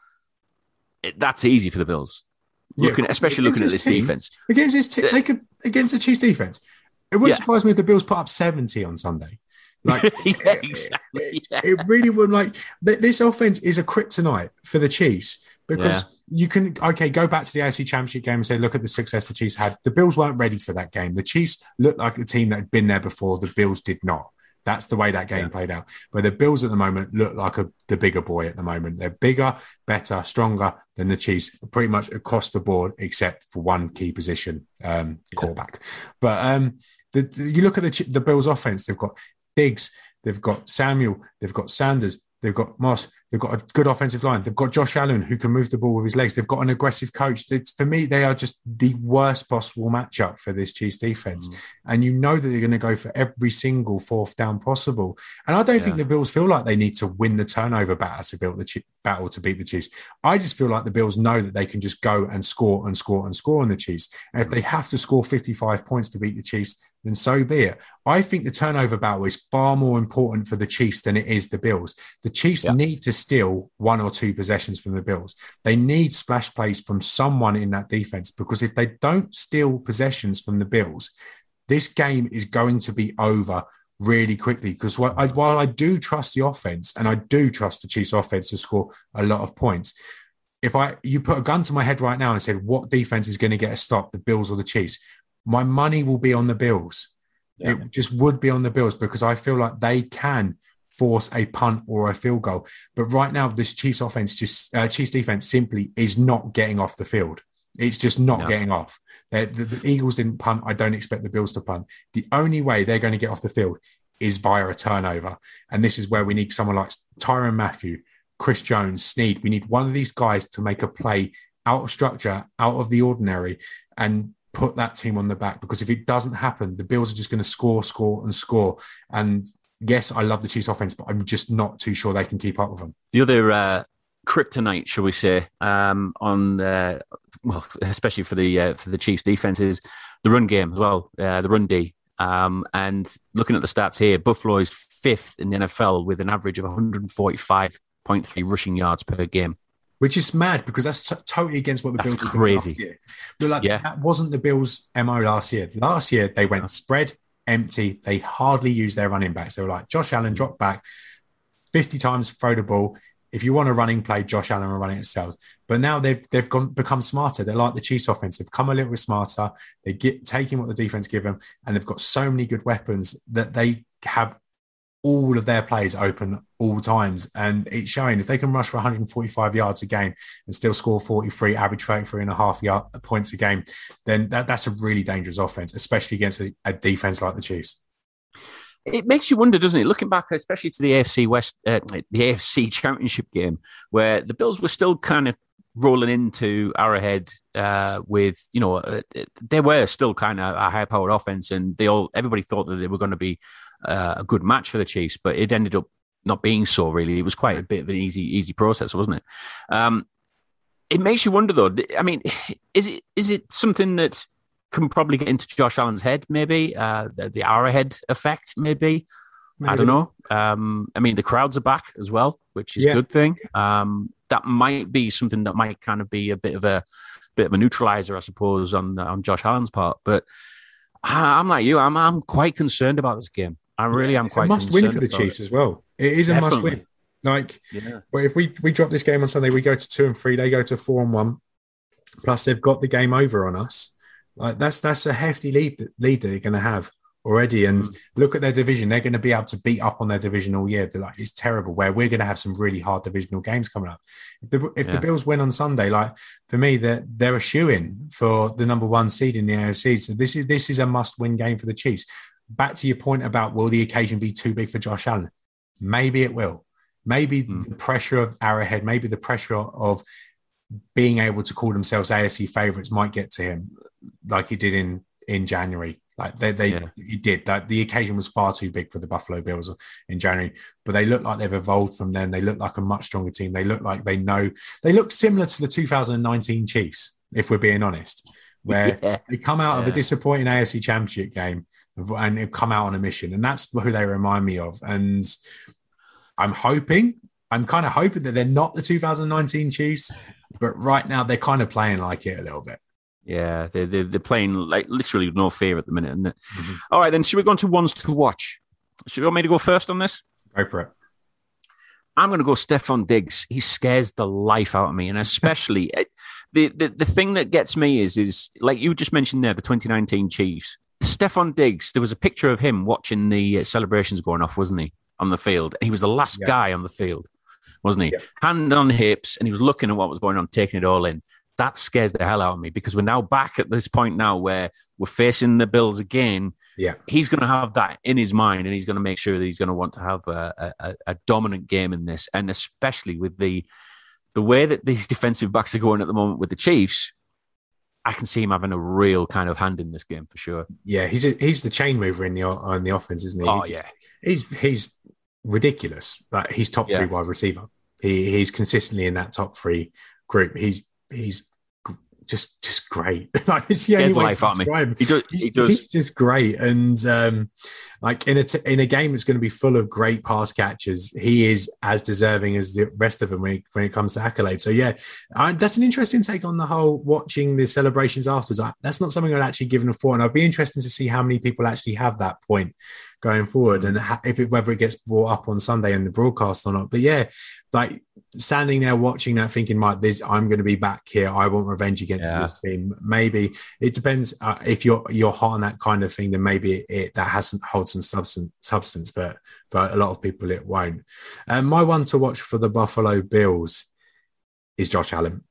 it, that's easy for the Bills. Looking, yeah, especially looking at this team, defense against this, te- they could against the Chiefs defense. It wouldn't yeah. surprise me if the Bills put up seventy on Sunday. Like, yeah, exactly. it, yeah. it really would. Like this offense is a kryptonite for the Chiefs because yeah. you can okay go back to the A F C Championship game and say, look at the success the Chiefs had. The Bills weren't ready for that game. The Chiefs looked like a team that had been there before. The Bills did not. That's the way that game yeah. played out. But the Bills at the moment look like a, the bigger boy at the moment. They're bigger, better, stronger than the Chiefs pretty much across the board, except for one key position, um, yeah. quarterback. But um, the, the, you look at the, the Bills offense, they've got Diggs, they've got Samuel, they've got Sanders, they've got Moss, they've got a good offensive line. They've got Josh Allen, who can move the ball with his legs. They've got an aggressive coach. It's, for me, they are just the worst possible matchup for this Chiefs defense. Mm. And you know that they're going to go for every single fourth down possible. And I don't yeah. think the Bills feel like they need to win the turnover battle to build the Chiefs, battle to beat the Chiefs. I just feel like the Bills know that they can just go and score and score and score on the Chiefs. And if they have to score fifty-five points to beat the Chiefs, then so be it. I think the turnover battle is far more important for the Chiefs than it is the Bills. The Chiefs yeah. need to steal one or two possessions from the Bills. They need splash plays from someone in that defense, because if they don't steal possessions from the Bills, this game is going to be over really quickly. Because while I, while I do trust the offense, and I do trust the Chiefs offense to score a lot of points, if I you put a gun to my head right now and said, what defense is going to get a stop, the Bills or the Chiefs? My money will be on the Bills. Yeah. It just would be on the Bills, because I feel like they can force a punt or a field goal. But right now, this Chiefs offense, just uh, Chiefs defense simply is not getting off the field. It's just not no. getting off. The, the Eagles didn't punt. I don't expect the Bills to punt. The only way they're going to get off the field is via a turnover. And this is where we need someone like Tyrann Mathieu, Chris Jones, Snead. We need one of these guys to make a play out of structure, out of the ordinary, and put that team on the back. Because if it doesn't happen, the Bills are just going to score, score, and score. And yes, I love the Chiefs offense, but I'm just not too sure they can keep up with them. The other uh, kryptonite, shall we say, um, on uh, well, especially for the uh, for the Chiefs defense is the run game as well, uh, the run D. Um, and looking at the stats here, Buffalo is fifth in the N F L with an average of one forty-five point three rushing yards per game. Which is mad, because that's t- totally against what the that's Bills did did last year. But like, yeah. that wasn't the Bills' M O last year. Last year, they went spread, empty. They hardly used their running backs. They were like, Josh Allen, drop back, fifty times, throw the ball. If you want a running play, Josh Allen will run it itself. But now they've they've gone, become smarter. They're like the Chiefs offense. They've come a little bit smarter. They get taking what the defense give them, and they've got so many good weapons that they have all of their plays open all times. And it's showing if they can rush for one forty-five yards a game and still score forty-three, average thirty-three and a half yard points a game, then that, that's a really dangerous offense, especially against a, a defense like the Chiefs. It makes you wonder, doesn't it? Looking back, especially to the A F C West, uh, the A F C Championship game, where the Bills were still kind of rolling into Arrowhead uh, with, you know, uh, they were still kind of a high-powered offense, and they all everybody thought that they were going to be uh, a good match for the Chiefs, but it ended up not being so. Really, it was quite a bit of an easy easy process, wasn't it? Um, it makes you wonder, though. I mean, is it is it something that can probably get into Josh Allen's head? Maybe uh, the, the Arrowhead effect. Maybe. maybe I don't know. Um, I mean, the crowds are back as well, which is yeah. a good thing. Um, that might be something that might kind of be a bit of a bit of a neutralizer, I suppose, on on Josh Allen's part. But I'm like you. I'm I'm quite concerned about this game. I really am it's quite. A must win for the Chiefs it. as well. It is a Definitely. must win. Like, yeah. well, if we we drop this game on Sunday, we go to two and three. They go to four and one. Plus, they've got the game over on us. Like that's that's a hefty lead lead that they're going to have already. And mm. look at their division; they're going to be able to beat up on their division all year. They're like, it's terrible. Where we're going to have some really hard divisional games coming up. If the if yeah. the Bills win on Sunday, like for me, they're they're a shoo-in for the number one seed in the A F C. So this is this is a must-win game for the Chiefs. Back to your point about will the occasion be too big for Josh Allen? Maybe it will. Maybe mm. the pressure of Arrowhead, maybe the pressure of being able to call themselves A F C favourites might get to him, like it did in, in January. Like they, they yeah. it did. That the occasion was far too big for the Buffalo Bills in January. But they look like they've evolved from then. They look like a much stronger team. They look like they know. They look similar to the two thousand nineteen Chiefs, if we're being honest, where yeah. they come out yeah. of a disappointing A F C Championship game and they've come out on a mission, and that's who they remind me of. And I'm hoping, I'm kind of hoping that they're not the two thousand nineteen Chiefs, but right now they're kind of playing like it a little bit. Yeah, they're, they're, they're playing like literally with no fear at the minute. Isn't it? Mm-hmm. All right, then, should we go on to ones to watch? Should you want me to go first on this? Go for it. I'm going to go Stephon Diggs. He scares the life out of me. And especially, the, the, the thing that gets me is, is, like you just mentioned there, the twenty nineteen Chiefs. Stephon Diggs, there was a picture of him watching the celebrations going off, wasn't he, on the field? And he was the last yeah. guy on the field, wasn't he? Yeah. Hand on hips, and he was looking at what was going on, taking it all in. That scares the hell out of me because we're now back at this point now where we're facing the Bills again. Yeah, he's going to have that in his mind, and he's going to make sure that he's going to want to have a, a, a dominant game in this, and especially with the the way that these defensive backs are going at the moment with the Chiefs. I can see him having a real kind of hand in this game for sure. Yeah, he's a, he's the chain mover in the on the offense, isn't he? Oh he's, yeah, he's he's ridiculous. Like he's top yeah. three wide receiver. He he's consistently in that top three group. He's he's just just great. Like it's the only way to describe him. He does, he's, he does. he's just great. And um, like in a t- in a game that's going to be full of great pass catchers, he is as deserving as the rest of them when it, when it comes to accolades. So yeah, I, that's an interesting take on the whole watching the celebrations afterwards. I, that's not something I'd actually given a thought, and I'd be interested to see how many people actually have that point going forward, and if it, whether it gets brought up on Sunday in the broadcast or not. But yeah, like standing there watching that, thinking, "Mike, this I'm going to be back here. I want revenge against yeah. this team." Maybe it depends uh, if you're you're hot on that kind of thing. Then maybe it, it that has some hold some substance. Substance, but for a lot of people, it won't. Um, my one to watch for the Buffalo Bills is Josh Allen.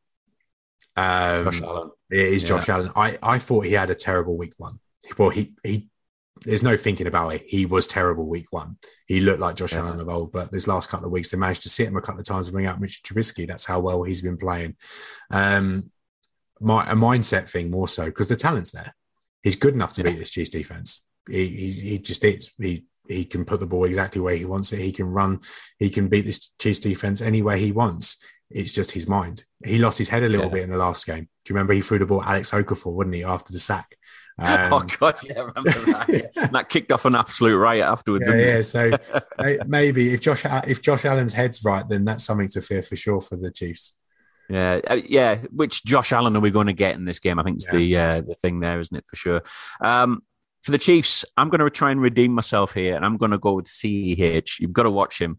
Um, Josh Allen. It is yeah. Josh Allen. I I thought he had a terrible week one. Well, he he. There's no thinking about it. He was terrible week one. He looked like Josh yeah. Allen of old, but this last couple of weeks, they managed to sit him a couple of times and bring out Mitch Trubisky. That's how well he's been playing. Um, my, a mindset thing more so, because the talent's there. He's good enough to yeah. beat this Chiefs defense. He, he, he just is. He, he can put the ball exactly where he wants it. He can run. He can beat this Chiefs defense any way he wants. It's just his mind. He lost his head a little yeah. bit in the last game. Do you remember he threw the ball at Alex Okafor, wouldn't he, after the sack? Um, oh God, yeah, I remember that. Yeah. And that kicked off an absolute riot afterwards. Yeah, yeah. It? So maybe if Josh if Josh Allen's head's right, then that's something to fear for sure for the Chiefs. Yeah, uh, yeah. Which Josh Allen are we going to get in this game? I think it's yeah. the uh, the thing there, isn't it, for sure? Um, for the Chiefs, I'm going to try and redeem myself here, and I'm going to go with C E H. You've got to watch him.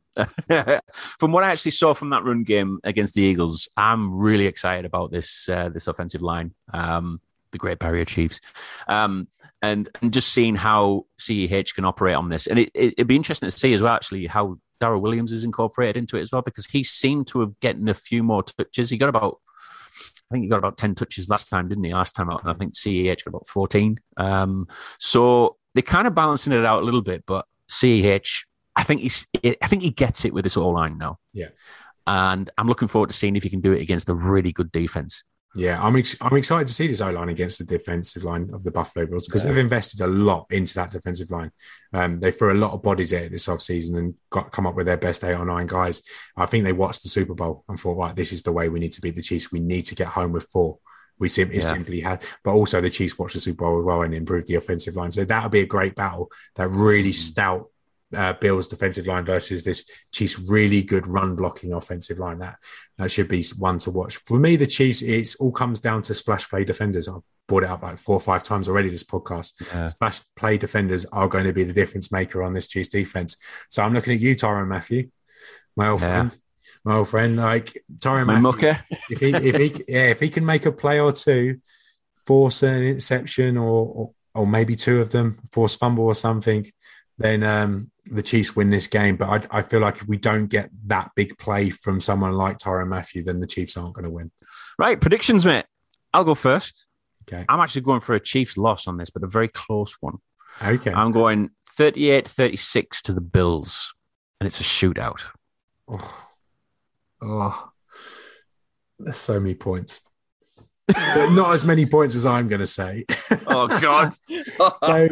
From what I actually saw from that run game against the Eagles, I'm really excited about this uh, this offensive line. Um, the Great Barrier Chiefs, um, and and just seeing how C E H can operate on this. And it, it, it'd be interesting to see as well, actually, how Darrell Williams is incorporated into it as well, because he seemed to have gotten a few more touches. He got about, I think he got about ten touches last time, didn't he, last time out? And I think C E H got about fourteen. Um, so they're kind of balancing it out a little bit, but C E H, I think he's, I think he gets it with this O-line now. Yeah. And I'm looking forward to seeing if he can do it against a really good defense. Yeah, I'm ex- I'm excited to see this O-line against the defensive line of the Buffalo Bills because Yeah. they've invested a lot into that defensive line. Um, they threw a lot of bodies at it this offseason and got come up with their best eight or nine guys. I think they watched the Super Bowl and thought, right, this is the way we need to beat the Chiefs. We need to get home with four. We sim- Yeah. simply had, but also the Chiefs watched the Super Bowl as well and improved the offensive line. So that'll be a great battle. That really stout uh, Bills defensive line versus this Chiefs really good run blocking offensive line. That that should be one to watch. For me, the Chiefs, it's all comes down to splash play defenders. I've brought it up like four or five times already this podcast. Yeah. Splash play defenders are going to be the difference maker on this Chiefs defense. So I'm looking at you, Tyrann Mathieu, my old Yeah. friend. My old friend, like Tyrann My Mathieu. mucker. If he, if he, yeah, if he can make a play or two, force an interception, or, or or maybe two of them, force fumble or something, then um, the Chiefs win this game. But I, I feel like if we don't get that big play from someone like Tyrann Mathieu, then the Chiefs aren't going to win. Right, predictions, mate. I'll go first. Okay. I'm actually going for a Chiefs loss on this, but a very close one. Okay. I'm going thirty-eight thirty-six to the Bills, and it's a shootout. Oh, oh. There's so many points. But not as many points as I'm going to say. Oh, God. So,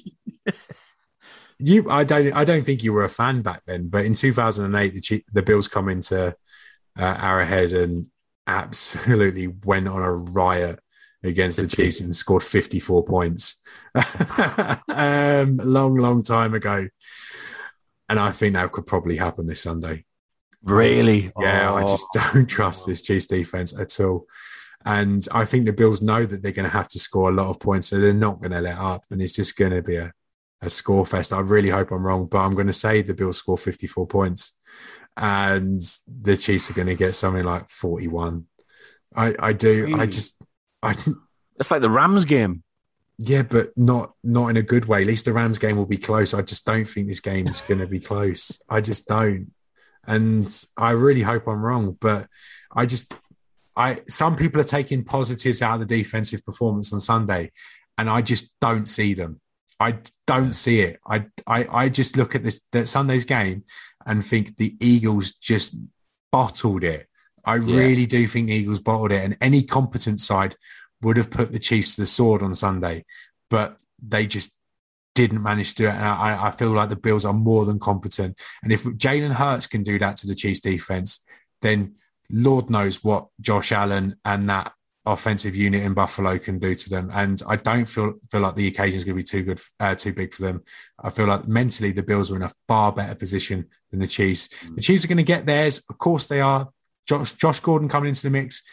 you, I don't, I don't think you were a fan back then, but in two thousand eight, the, Chief, the Bills come into uh, Arrowhead and absolutely went on a riot against the Chiefs and scored fifty-four points. um, long, long time ago, and I think that could probably happen this Sunday. Really? Yeah, Oh. I just don't trust this Chiefs defense at all. And I think the Bills know that they're going to have to score a lot of points, so they're not going to let up. And it's just going to be a, a score fest. I really hope I'm wrong, but I'm going to say the Bills score fifty-four points and the Chiefs are going to get something like forty-one. I, I do. Really? I just, I, It's like the Rams game. yeah, but not not in a good way. At least the Rams game will be close. I just don't think this game is going to be close. I just don't. And I really hope I'm wrong, but I just, I some people are taking positives out of the defensive performance on Sunday, and I just don't see them. I don't see it. I I, I just look at this that Sunday's game and think the Eagles just bottled it. I Yeah. really do think the Eagles bottled it, and any competent side would have put the Chiefs to the sword on Sunday, but they just didn't manage to do it. And I, I feel like the Bills are more than competent. And if Jalen Hurts can do that to the Chiefs defense, then Lord knows what Josh Allen and that offensive unit in Buffalo can do to them. And I don't feel feel like the occasion is going to be too good, uh, too big for them. I feel like mentally the Bills are in a far better position than the Chiefs. The Chiefs are going to get theirs. Of course they are. Josh, Josh Gordon coming into the mix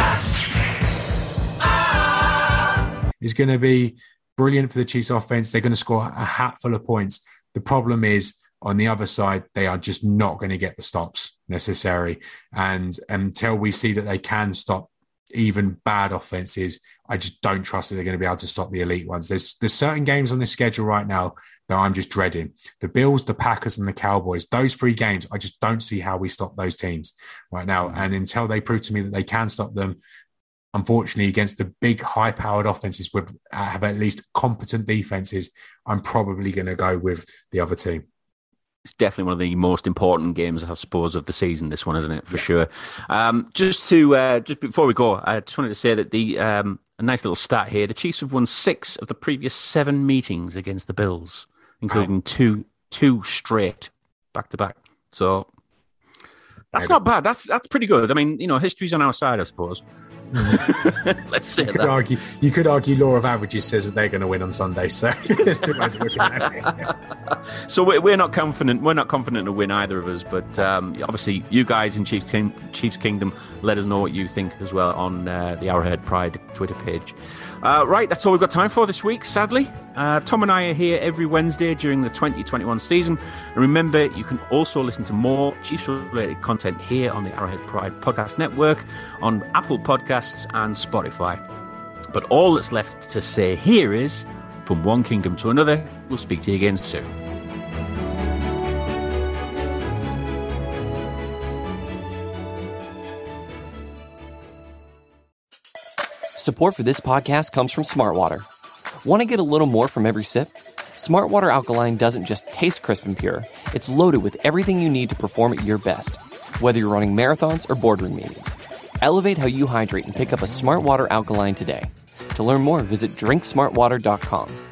is going to be brilliant for the Chiefs offense. They're going to score a hatful of points. The problem is on the other side, they are just not going to get the stops necessary. And until we see that they can stop even bad offenses, I just don't trust that they're going to be able to stop the elite ones. There's there's certain games on this schedule right now that I'm just dreading. The Bills, the Packers, and the Cowboys. Those three games, I just don't see how we stop those teams right now. And until they prove to me that they can stop them, unfortunately, against the big, high-powered offenses with uh, have at least competent defenses, I'm probably going to go with the other team. It's definitely one of the most important games, I suppose, of the season. This one, isn't it? For yeah. sure. Um, just to uh, just before we go, I just wanted to say that the um, a nice little stat here: the Chiefs have won six of the previous seven meetings against the Bills, including wow. two two straight back to back. So that's Maybe. not bad. That's that's pretty good. I mean, you know, history's on our side, I suppose. Let's say you could that. Argue, you could argue law of averages says that they're going to win on Sunday. So there's two ways of looking at it. So we're not confident. We're not confident to win either of us. But um, obviously, you guys in Chiefs, King, Chiefs Kingdom, let us know what you think as well on uh, the Arrowhead Pride Twitter page. Uh, right, that's all we've got time for this week, sadly. Uh, Tom and I are here every Wednesday during the twenty twenty-one season. And remember, you can also listen to more Chiefs-related content here on the Arrowhead Pride Podcast Network, on Apple Podcasts and Spotify. But all that's left to say here is, from one kingdom to another, we'll speak to you again soon. Support for this podcast comes from Smartwater. Want to get a little more from every sip? Smartwater Alkaline doesn't just taste crisp and pure. It's loaded with everything you need to perform at your best, whether you're running marathons or boardroom meetings. Elevate how you hydrate and pick up a Smart Water Alkaline today. To learn more, visit drink smart water dot com.